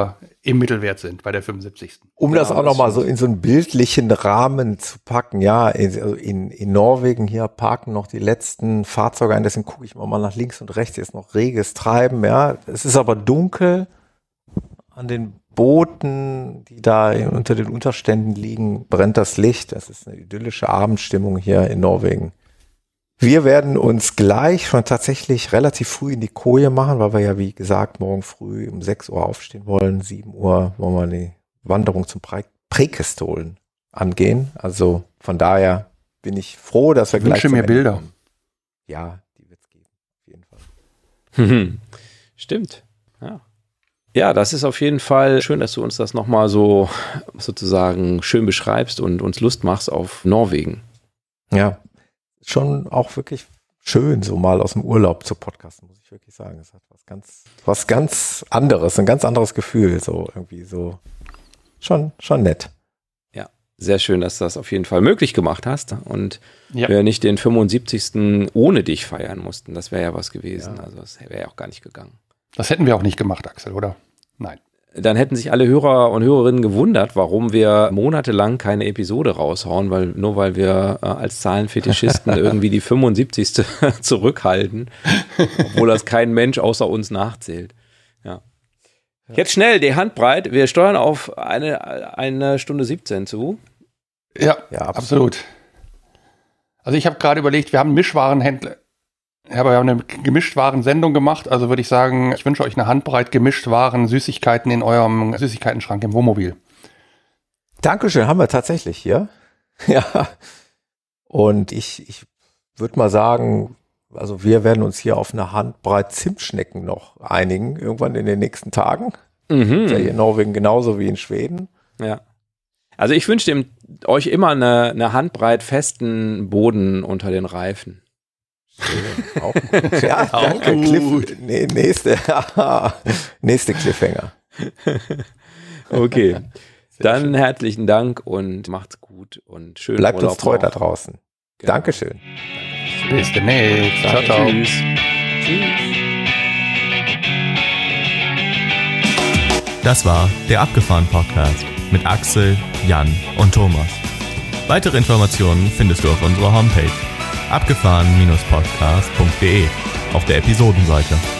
im Mittelwert sind bei der 75. Um das auch nochmal so in so einen bildlichen Rahmen zu packen, ja, in Norwegen hier parken noch die letzten Fahrzeuge ein, deswegen gucke ich mal nach links und rechts, hier ist noch reges Treiben, ja. Es ist aber dunkel an den Booten, die da unter den Unterständen liegen, brennt das Licht. Das ist eine idyllische Abendstimmung hier in Norwegen. Wir werden uns gleich schon tatsächlich relativ früh in die Koje machen, weil wir ja, wie gesagt, morgen früh um 6 Uhr aufstehen wollen. 7 Uhr wollen wir die Wanderung zum Prekestolen angehen. Also von daher bin ich froh, dass wir gleich. Ich wünsche mir Bilder. Kommen. Ja, die wird es geben, auf jeden Fall. Stimmt, ja. Ja, das ist auf jeden Fall schön, dass du uns das nochmal so sozusagen schön beschreibst und uns Lust machst auf Norwegen. Ja. Schon auch wirklich schön, so mal aus dem Urlaub zu podcasten, muss ich wirklich sagen. Es hat was ganz anderes, ein ganz anderes Gefühl, so irgendwie so schon nett. Ja, sehr schön, dass du das auf jeden Fall möglich gemacht hast und wir nicht den 75. ohne dich feiern mussten. Das wäre ja was gewesen. Ja. Also das wäre ja auch gar nicht gegangen. Das hätten wir auch nicht gemacht, Axel, oder? Nein. Dann hätten sich alle Hörer und Hörerinnen gewundert, warum wir monatelang keine Episode raushauen, nur weil wir als Zahlenfetischisten irgendwie die 75. zurückhalten, obwohl das kein Mensch außer uns nachzählt. Ja. Jetzt schnell, die Handbreit. Wir steuern auf eine Stunde 17 zu. Ja, absolut. Also ich habe gerade überlegt, wir haben Mischwarenhändler. Ja, aber wir haben eine Gemischtwaren-Sendung gemacht, also würde ich sagen, ich wünsche euch eine Handbreit Gemischtwaren, Süßigkeiten in eurem Süßigkeitenschrank im Wohnmobil. Dankeschön, haben wir tatsächlich hier. Ja. Und ich würde mal sagen, also wir werden uns hier auf eine Handbreit Zimtschnecken noch einigen, irgendwann in den nächsten Tagen. Ist ja hier in Norwegen genauso wie in Schweden. Ja. Also ich wünsche euch immer eine Handbreit festen Boden unter den Reifen. Auch gut. Ja, danke. Nächste Cliffhanger. Okay. Dann schön. Herzlichen Dank und macht's gut und schön. Bleibt uns treu da draußen. Genau. Dankeschön. Bis demnächst. Ciao, ciao. Tschüss. Das war der Abgefahren-Podcast mit Axel, Jan und Thomas. Weitere Informationen findest du auf unserer Homepage abgefahren-podcast.de auf der Episodenseite.